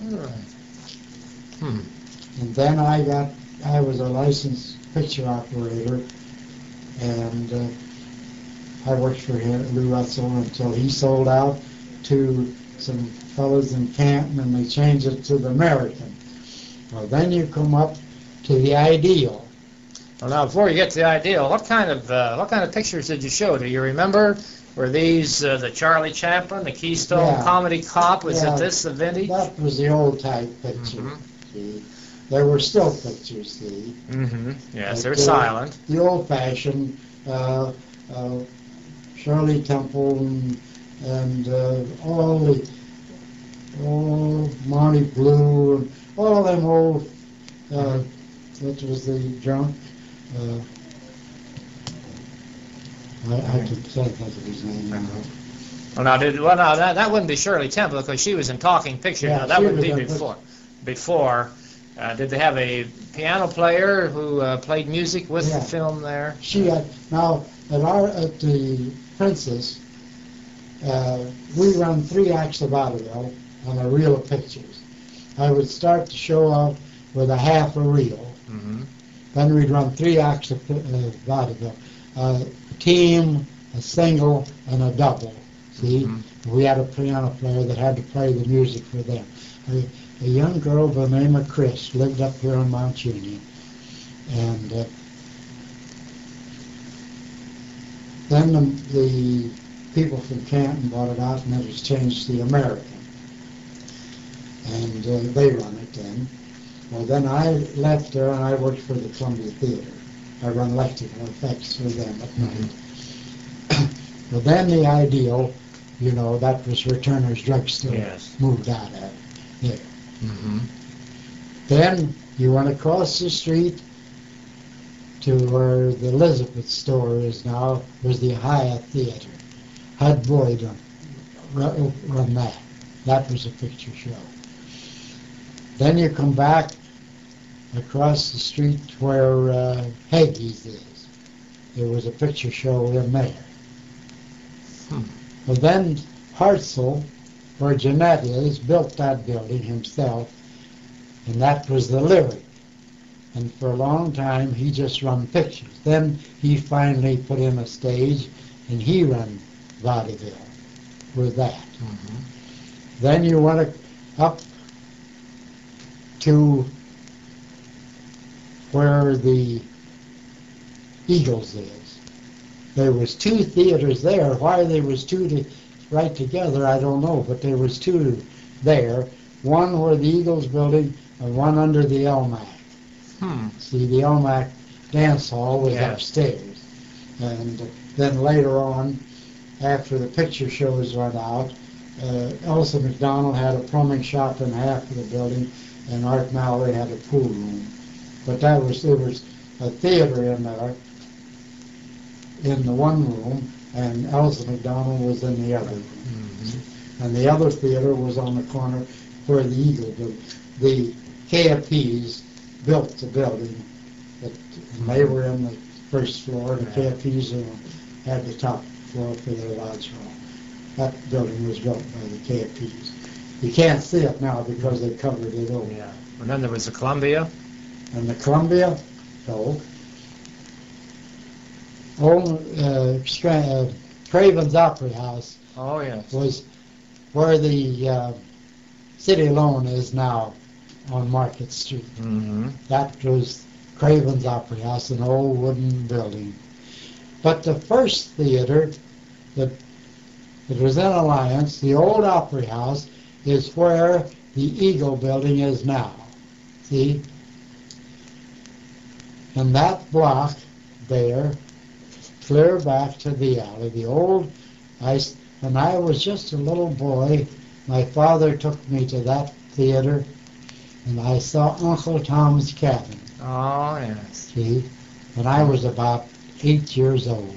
And then I was a licensed picture operator, and I worked for Lou Russell until he sold out to some fellows in Canton, and they changed it to the American. Well, then you come up to the Ideal. Well, now before you get to the Ideal, what kind of pictures did you show? Do you remember? Were these the Charlie Chaplin, the Keystone Comedy Cop? Was it this, the vintage? That was the old type picture. See, there were still pictures. See. Yes, they're silent. The old-fashioned Shirley Temple and all Monty Blue and all of them old. What was the drunk? I can't think of his name now. Well, now that wouldn't be Shirley Temple because she was in Talking Pictures. Yeah, now that would be before. Before, did they have a piano player who played music with the film there? She had. Now at the Princess, we run 3 acts of vaudeville on a reel of pictures. I would start the show off with a half a reel. Then we'd run 3 acts of vaudeville. A team, a single, and a double. See? We had a piano player that had to play the music for them. A young girl by the name of Chris lived up here on Mount Union. And then the people from Canton bought it out, and it was changed to the American. And they run it then. Well, then I left there and I worked for the Columbia Theater. I run electrical effects for them at night. Well, then the Ideal, that was where Turner's Drugstore moved out of there. Then you went across the street to where the Elizabeth store is now, was the Hyatt Theater. Hud Boyd run that. That was a picture show. Then you come back across the street where Hagee's is. There was a picture show in there. Well, then Hartzell, where Jeanette is, built that building himself, and that was the Lyric. And for a long time, he just run pictures. Then he finally put in a stage, and he run vaudeville with that. Mm-hmm. Then you went up to where the Eagles is. There was 2 theaters there. Why there was 2 right together, I don't know, but there was 2 there. One where the Eagles building and one under the Elmac. See, the Elmac dance hall was upstairs. And then later on, after the picture shows went out, Elsa McDonald had a plumbing shop in half of the building, and Art Mallory had a pool room. But there was a theater in there, in the one room, and Elsa McDonald was in the other room. Mm-hmm. And the other theater was on the corner where the Eagle building. The KFPs built the building, and they were in the first floor, and the KFPs had the top floor for their lodge hall. That building was built by the KFPs. You can't see it now because they covered it over. Yeah. And then there was the Columbia. And the Columbia, Craven's Opry House was where the City Loan is now on Market Street. Mm-hmm. That was Craven's Opry House, an old wooden building. But the first theater that was in Alliance, the old Opry House, is where the Eagle building is now. See? And that block there, clear back to the alley, the old, when I was just a little boy, my father took me to that theater, and I saw Uncle Tom's Cabin. Oh, yes. See? When I was about 8 years old.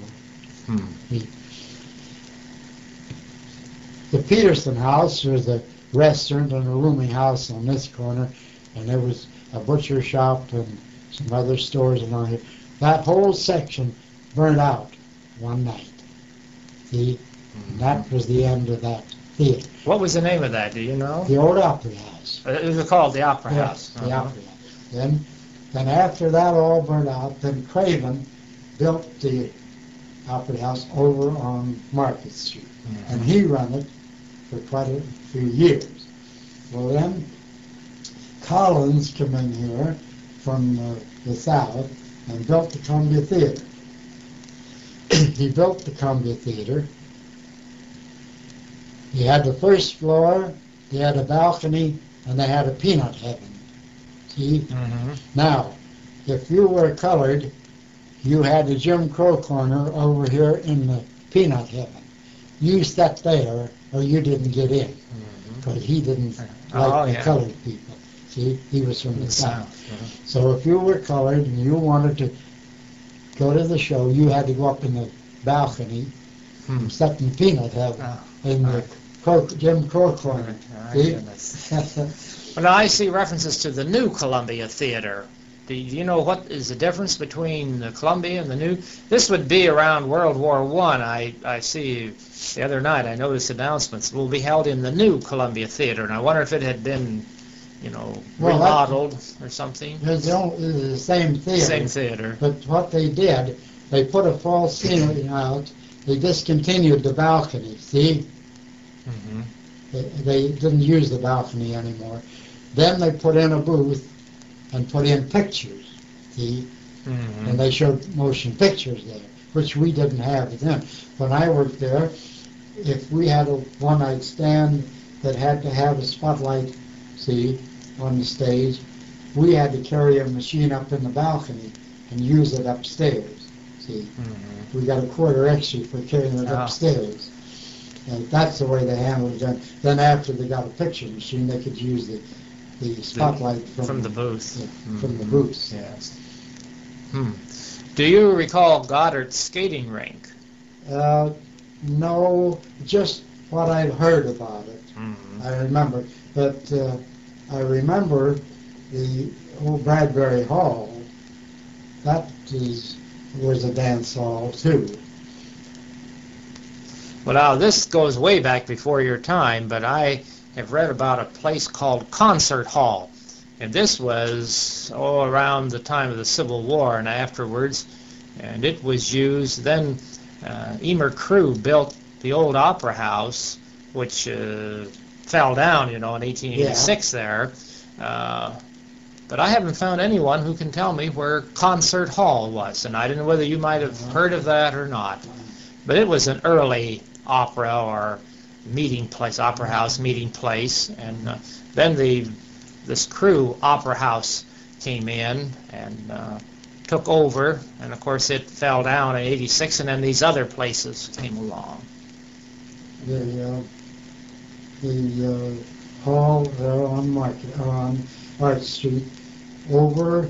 The Peterson House was a restaurant and a rooming house on this corner, and there was a butcher shop and some other stores along here. That whole section burned out one night. See? And that was the end of that theater. What was the name of that? Do you know? The old Opry House. It was called the Opera House. The Opry House. Then after that all burned out, then Craven built the Opry House over on Market Street. Mm-hmm. And he ran it for quite a few years. Well, then Collins came in here from the South and built the Columbia Theater. He built the Columbia Theater. He had the first floor, he had a balcony, and they had a peanut heaven. See? Mm-hmm. Now, if you were colored, you had the Jim Crow corner over here in the peanut heaven. You sat there, or you didn't get in, because he didn't like the colored people. See, he was from the South. Mm-hmm. So if you were colored and you wanted to go to the show, you had to go up in the balcony and sit in peanut heaven in the Jim Crow corner. Well, now I see references to the new Columbia Theater. Do you know what is the difference between the Columbia and the new? This would be around World War I. I see the other night I noticed announcements will be held in the new Columbia Theater, and I wonder if it had been, remodeled or something. It's the same theater. Same theater. But what they did, they put a false ceiling out. They discontinued the balcony. See? Mm-hmm. They didn't use the balcony anymore. Then they put in a booth and put in pictures, see? Mm-hmm. And they showed motion pictures there, which we didn't have then. When I worked there, if we had a one-night stand that had to have a spotlight, see, on the stage, we had to carry a machine up in the balcony and use it upstairs, see? Mm-hmm. We got a quarter extra for carrying it upstairs. And that's the way they handled it. Then after they got a picture machine, they could use the spotlight from the booth. From the booth. Yes. Do you recall Goddard's skating rink? No, just what I'd heard about it. Mm-hmm. I remember. But I remember the old Bradbury Hall. That was a dance hall, too. Well, now, this goes way back before your time, but I have read about a place called Concert Hall. And this was all around the time of the Civil War and afterwards, and it was used. Then Emer Crew built the old Opera House, which fell down, in 1886 there. But I haven't found anyone who can tell me where Concert Hall was, and I don't know whether you might have heard of that or not. But it was an early opera or meeting place, opera house meeting place, and then this Crew Opera House came in and took over, and of course it fell down in '86, and then these other places came along. The hall there on Art Street, over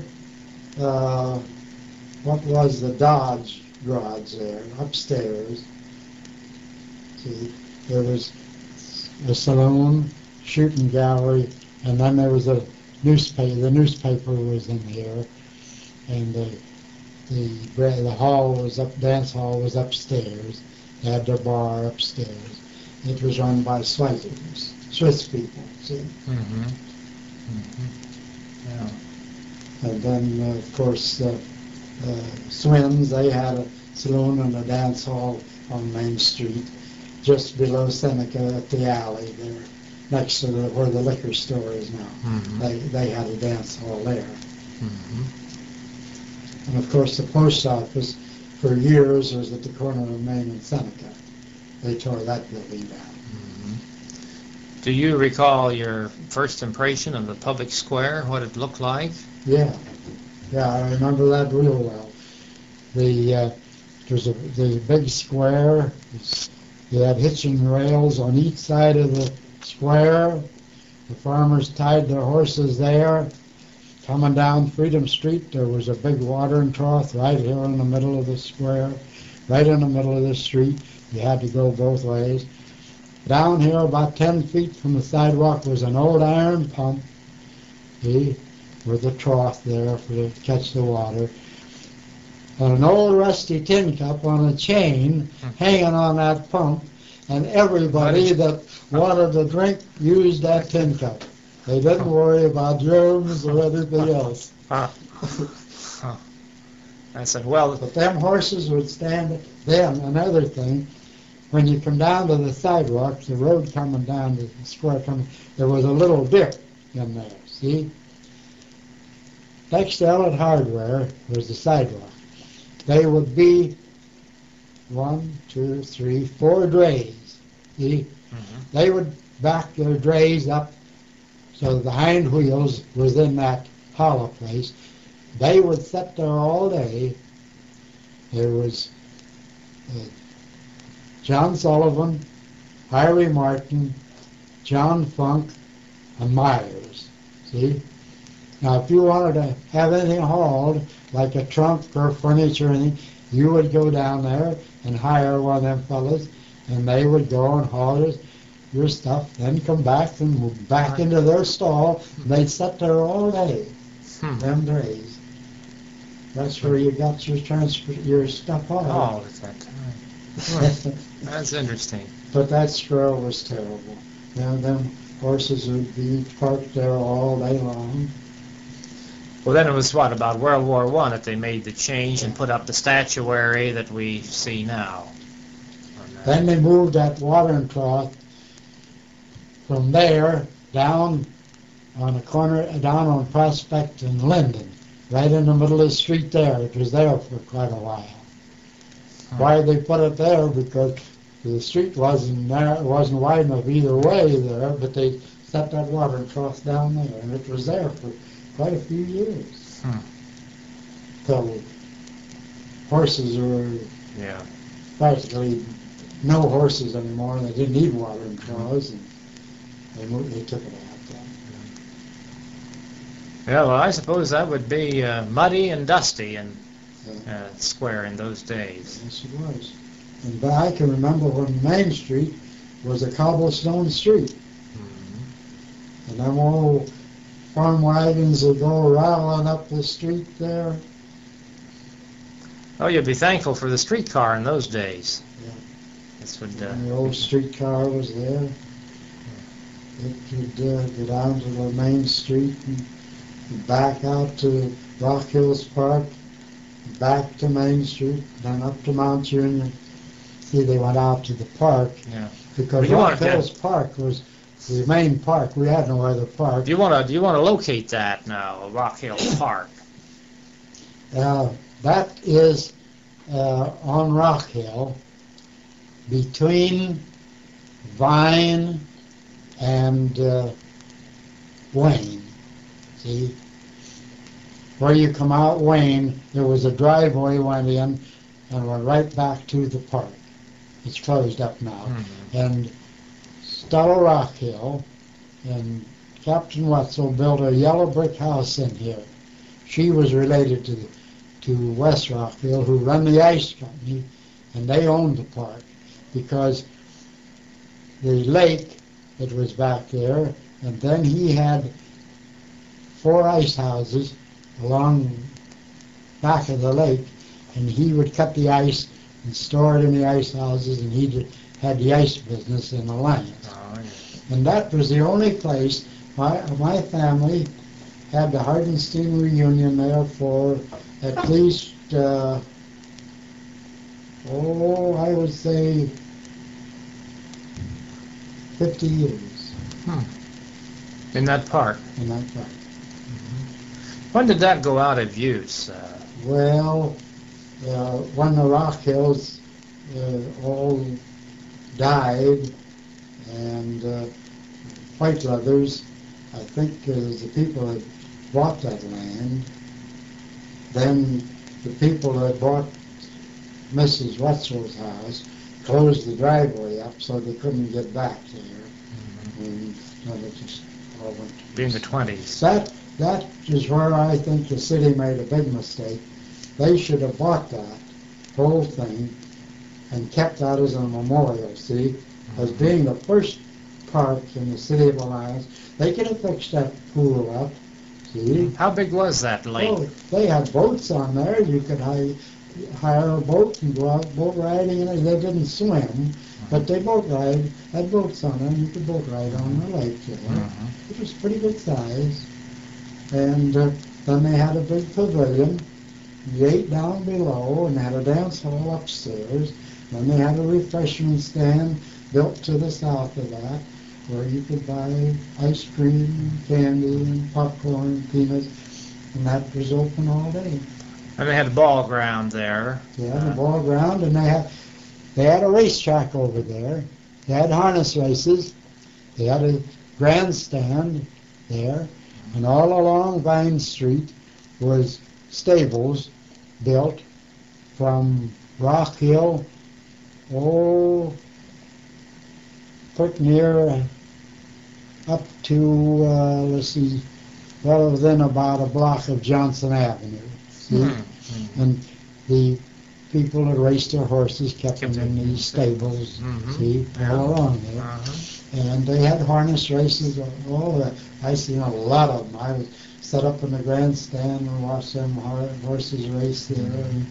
what was the Dodge garage there, upstairs. See, there was a saloon, shooting gallery, and then there was a newspaper. The newspaper was in here, and the hall was dance hall was upstairs. They had their bar upstairs. It was run by Swiss people. See. Mm-hmm. Mm-hmm. Yeah. And then, of course, Swims, they had a saloon and a dance hall on Main Street, just below Seneca at the alley there, next to where the liquor store is now. Mm-hmm. They had a dance hall there. Mm-hmm. And, of course, the post office for years was at the corner of Main and Seneca. They tore that building down. Mm-hmm. Do you recall your first impression of the public square, what it looked like? Yeah, I remember that real well. It was the big square. You had hitching rails on each side of the square. The farmers tied their horses there. Coming down Freedom Street, there was a big watering trough right here in the middle of the square, right in the middle of the street. You had to go both ways. Down here, about 10 feet from the sidewalk, was an old iron pump, with a trough there to catch the water, and an old rusty tin cup on a chain hanging on that pump, and everybody that wanted to drink used that tin cup. They didn't worry about germs or anything else. I said, well... But them horses would stand. Then, another thing, when you come down to the sidewalk, the road coming down to the square, there was a little dip in there, see? Next to Elliott Hardware was the sidewalk. They would be 1, 2, 3, 4 drays, see? Mm-hmm. They would back their drays up so the hind wheels was in that hollow place. They would sit there all day. There was John Sullivan, Harry Martin, John Funk, and Myers. See? Now, if you wanted to have anything hauled, like a trunk or furniture or anything, you would go down there and hire one of them fellas, and they would go and haul your stuff, then come back and move back into their stall. They'd sit there all day, them days. That's where you got your stuff hauled. Oh, at that time. That's interesting. But that squirrel was terrible. Them horses would be parked there all day long. Well, then it was, about World War I that they made the change and put up the statuary that we see now. Then they moved that watering trough from there down on the corner, down on Prospect and Linden, right in the middle of the street there. It was there for quite a while. Why they put it there? Because the street wasn't wide enough either way there, but they set that watering trough down there, and it was there for quite a few years. So horses were practically no horses anymore. They didn't need watering troughs, and they took it out then. Yeah, well, I suppose that would be muddy and dusty and square in those days. Yes, it was. And I can remember when Main Street was a cobblestone street. Mm-hmm. And them old farm wagons would go rattling up the street there. Oh, you'd be thankful for the streetcar in those days. Yeah. This would, and the old streetcar was there. It could go down to the Main Street and back out to Rock Hills Park, back to Main Street, then up to Mount Union. See, they went out to the park Yeah. because Rock Hills Park was the main park. We had no other park. Do you want to locate that now, Rock Hills Park? That is on Rock Hill, between Vine and Wayne. See, where you come out Wayne, there was a driveway went in and went right back to the park. It's closed up now. Mm-hmm. And Stella Rock Hill and Captain Wetzel built a yellow brick house in here. She was related to West Rock Hill, who run the ice company, and they owned the park because the lake that was back there, and then he had 4 ice houses along back of the lake, and he would cut the ice and store it in the ice houses, and he had the ice business in Alliance. Oh, yeah. And that was the only place my family had the Hardenstein reunion there for at least, I would say 50 years. In that park. In that park. When did that go out of use? Well, when the Rock Hills all died, and White Leathers, I think the people that bought that land, then the people that bought Mrs. Wetzel's house closed the driveway up so they couldn't get back there. And then it just all went to In the 20s. That is where I think the city made a big mistake. They should have bought that whole thing and kept that as a memorial, see? As being the first park in the city of Alliance. They could have fixed that pool up, see? How big was that lake? Oh, they had boats on there. You could hire a boat and go out boat riding. And they didn't swim, but they had boats on them. You could boat ride on the lake there. It was pretty good size. And then they had a big pavilion. You ate down below, and they had a dance hall upstairs. Then they had a refreshment stand built to the south of that, where you could buy ice cream, candy, and popcorn, peanuts, and that was open all day. And they had a ball ground there. Yeah, the ball ground, and they had a racetrack over there. They had harness races. They had a grandstand there, and all along Vine Street was stables built from Rock Hill, put near up to, within about a block of Johnson Avenue. See? And the people that raced their horses kept them in these stables, see, all along there. And they had harness races, all that. I seen a lot of them. I was set up in the grandstand and watched them horses race there. And,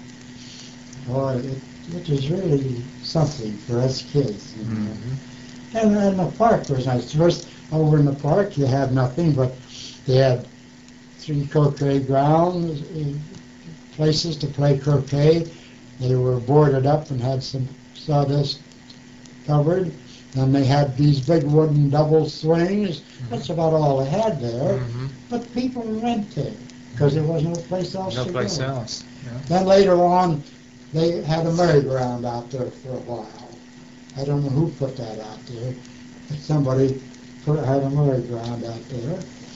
it was really something for us kids. You know? And the park was nice. First, over in the park, you had nothing, but they had 3 croquet grounds, places to play croquet. They were boarded up and had some sawdust covered. And they had these big wooden double swings. That's about all they had there. But people went there because there was no place else to go. No place else. Yeah. Then later on, they had a merry-go-round out there for a while. I don't know who put that out there, but somebody had a merry-go-round out there.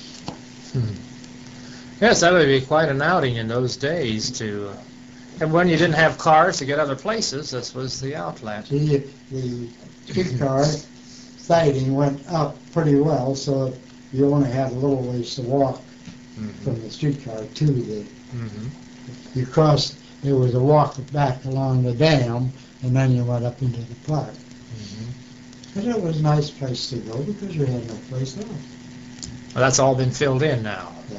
Yes, that would be quite an outing in those days and when you didn't have cars to get other places, this was the outlet. See, the streetcar siding went up pretty well, so you only had a little ways to walk from the streetcar to the... You crossed, there was a walk back along the dam, and then you went up into the park. But it was a nice place to go because you had no place else. Well, that's all been filled in now. Yeah.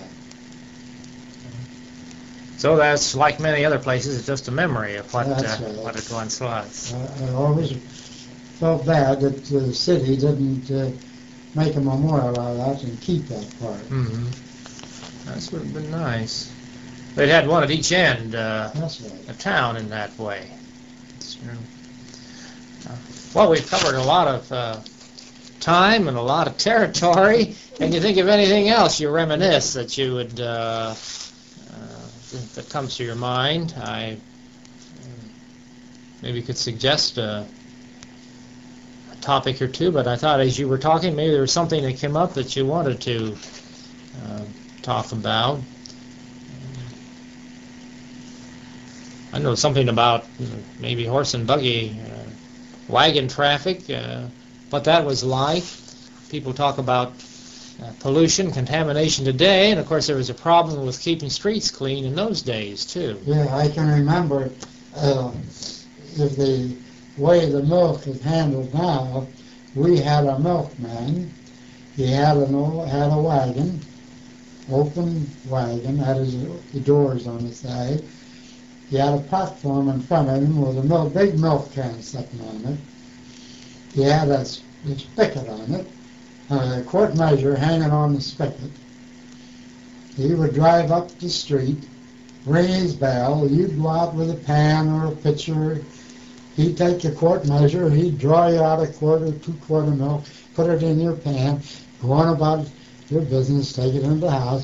So that's like many other places, it's just a memory of what Right. it once was. I always felt bad that the city didn't make a memorial out of that and keep that park. This would have been nice. They'd had one at each end That's right. of town in that way. Well, we've covered a lot of time and a lot of territory. Can you think of anything else you reminisce that you would that comes to your mind? I maybe could suggest a topic or two, but I thought as you were talking, maybe there was something that came up that you wanted to talk about. I know something about maybe horse and buggy wagon traffic, what that was like. People talk about pollution, contamination today, and of course there was a problem with keeping streets clean in those days too. Yeah, I can remember if the way the milk is handled now, we had a milkman. He had a wagon, open wagon, had the doors on the side. He had a platform in front of him with a big milk can sitting on it. He had a spigot on it, a quart measure hanging on the spigot. He would drive up the street, ring his bell. You'd go out with a pan or a pitcher. He'd take the quart measure. He'd draw you out a quart or 2 quart of milk, put it in your pan, go on about your business, take it into the house.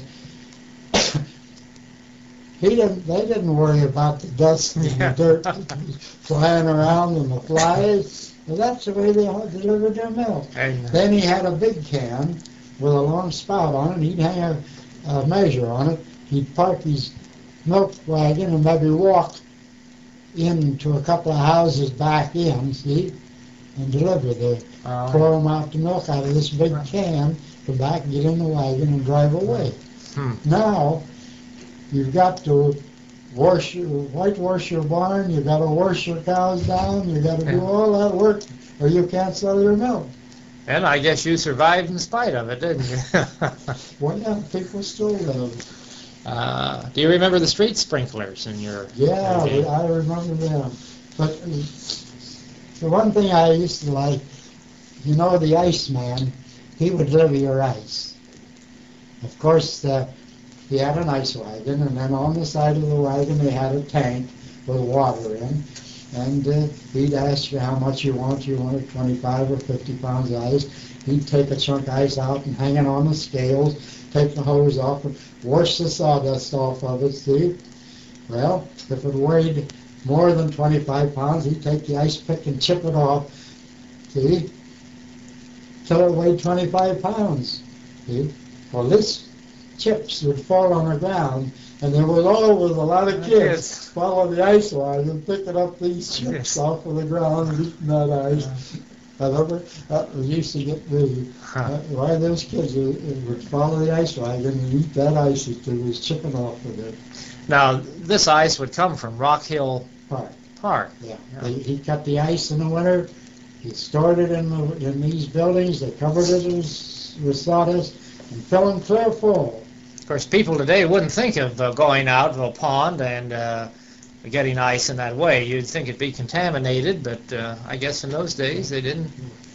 They didn't worry about the dust and the dirt flying around and the flies. Well, that's the way they delivered their milk. Then he had a big can with a long spout on it. He'd hang a measure on it. He'd park his milk wagon and maybe walk into a couple of houses back in, see, and deliver pour them out the milk out of this big can, go back, get in the wagon, and drive away. Now, you've got to whitewash your barn, you've got to wash your cows down, you've got to do all that work, or you can't sell your milk. And I guess you survived in spite of it, didn't you? Well, yeah, people still live. Do you remember the street sprinklers in your... Yeah, I remember them. But the one thing I used to like, you know, the Iceman, he would deliver your ice. Of course, he had an ice wagon, and then on the side of the wagon they had a tank with water in, and he'd ask you how much you wanted 25 or 50 pounds of ice. He'd take a chunk of ice out and hang it on the scales, take the hose off and wash the sawdust off of it, see? Well, if it weighed more than 25 pounds, he'd take the ice pick and chip it off, see? Till it weighed 25 pounds, see? Well, this chips would fall on the ground, and there was always a lot of kids following the ice wagon, picking up these chips off of the ground and eating that ice. That used to get me. Why those kids would follow the ice wagon and eat that ice that was chipping off of it. Now, this ice would come from Rock Hill Park. Yeah. He cut the ice in the winter. He stored it in these buildings. They covered it with sawdust and filled them clear full. Of course, people today wouldn't think of going out to a pond and getting ice in that way. You'd think it'd be contaminated, but I guess in those days they didn't.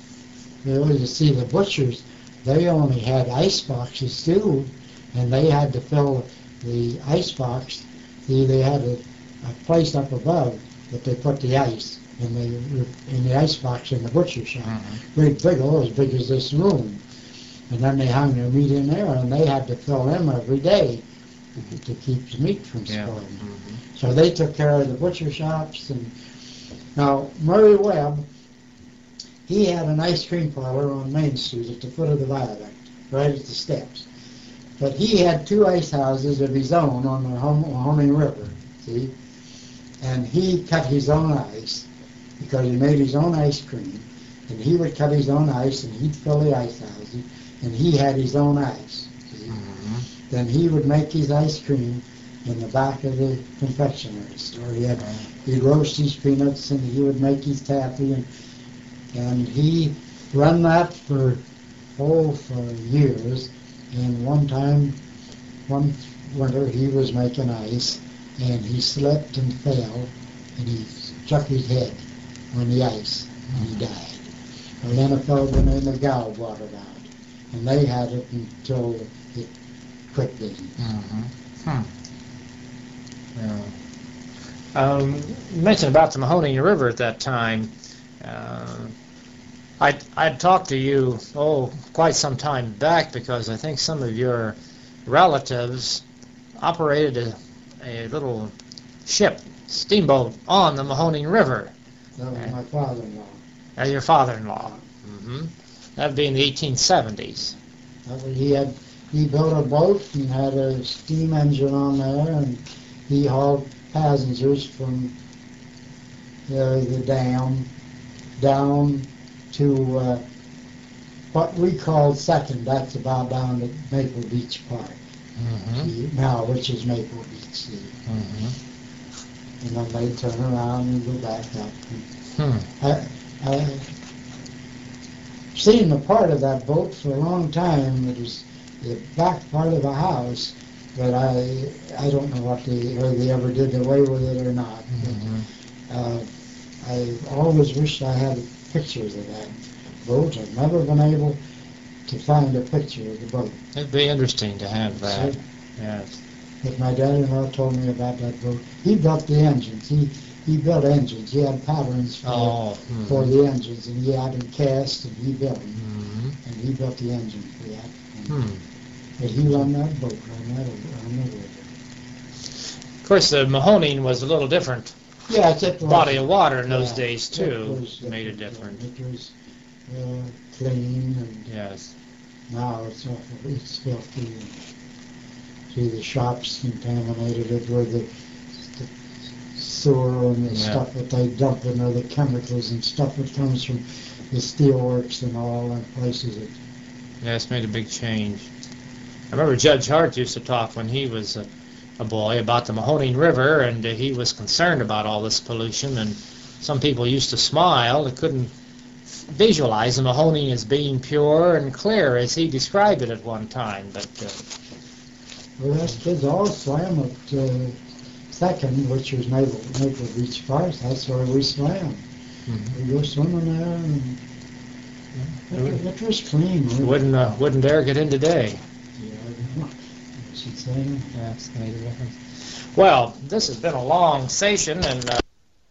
You see, the butchers, they only had ice boxes too, and they had to fill the ice box. They had a place up above that they put the ice in the ice box in the butcher shop. Great big, as big as this room. And then they hung their meat in there, and they had to fill them every day to keep the meat from spoiling. So they took care of the butcher shops. And now, Murray Webb, he had an ice cream parlor on Main Street at the foot of the viaduct, right at the steps. But he had 2 ice houses of his own on the Homing River, see? And he cut his own ice because he made his own ice cream. And he would cut his own ice, and he'd fill the ice houses, and he had his own ice, see? Then he would make his ice cream in the back of the confectionery store. He'd roast his peanuts, and he would make his taffy, and he run that for years. And one winter, he was making ice, and he slipped and fell, and he struck his head on the ice, and he died. And then a fellow by the name of Gow brought it out, and they had it until it quit digging. Yeah. You mentioned about the Mahoning River at that time. I'd talked to you, quite some time back, because I think some of your relatives operated a little ship, steamboat, on the Mahoning River. That was my father-in-law. Your father-in-law. That'd be in the 1870s. He built a boat and had a steam engine on there, and he hauled passengers from the dam down to what we call Second. That's about down at Maple Beach Park now, which is Maple Beach. And then they turn around and go back up. I've seen a part of that boat for a long time. It was the back part of a house, but I don't know whether they ever did away with it or not. I always wished I had pictures of that boat. I've never been able to find a picture of the boat. It'd be interesting to have that. So, yes. But my daddy-in-law told me about that boat. He built the engines. He built engines. He had patterns for the engines, and he had them cast, and he built them. And he built the engine for that. But he run that boat on the river. Of course, the Mahoning was a little different. Yeah, it was. Body of water in those days, too, made it different. It was clean, and yes. now it's filthy. And, see, the shops contaminated it with the sewer and the stuff that they dump in there, the chemicals and stuff that comes from the steelworks and all that places. It's made a big change. I remember Judge Hart used to talk when he was a boy about the Mahoning River, and he was concerned about all this pollution, and some people used to smile. They couldn't visualize the Mahoning as being pure and clear as he described it at one time. But well, us kids all swam at Second, which was Maple Beach Park. That's where we swam. We go swimming there, and it was clean. Wouldn't dare get in today. She'd say. Yeah, it's made a difference. Well, this has been a long session, and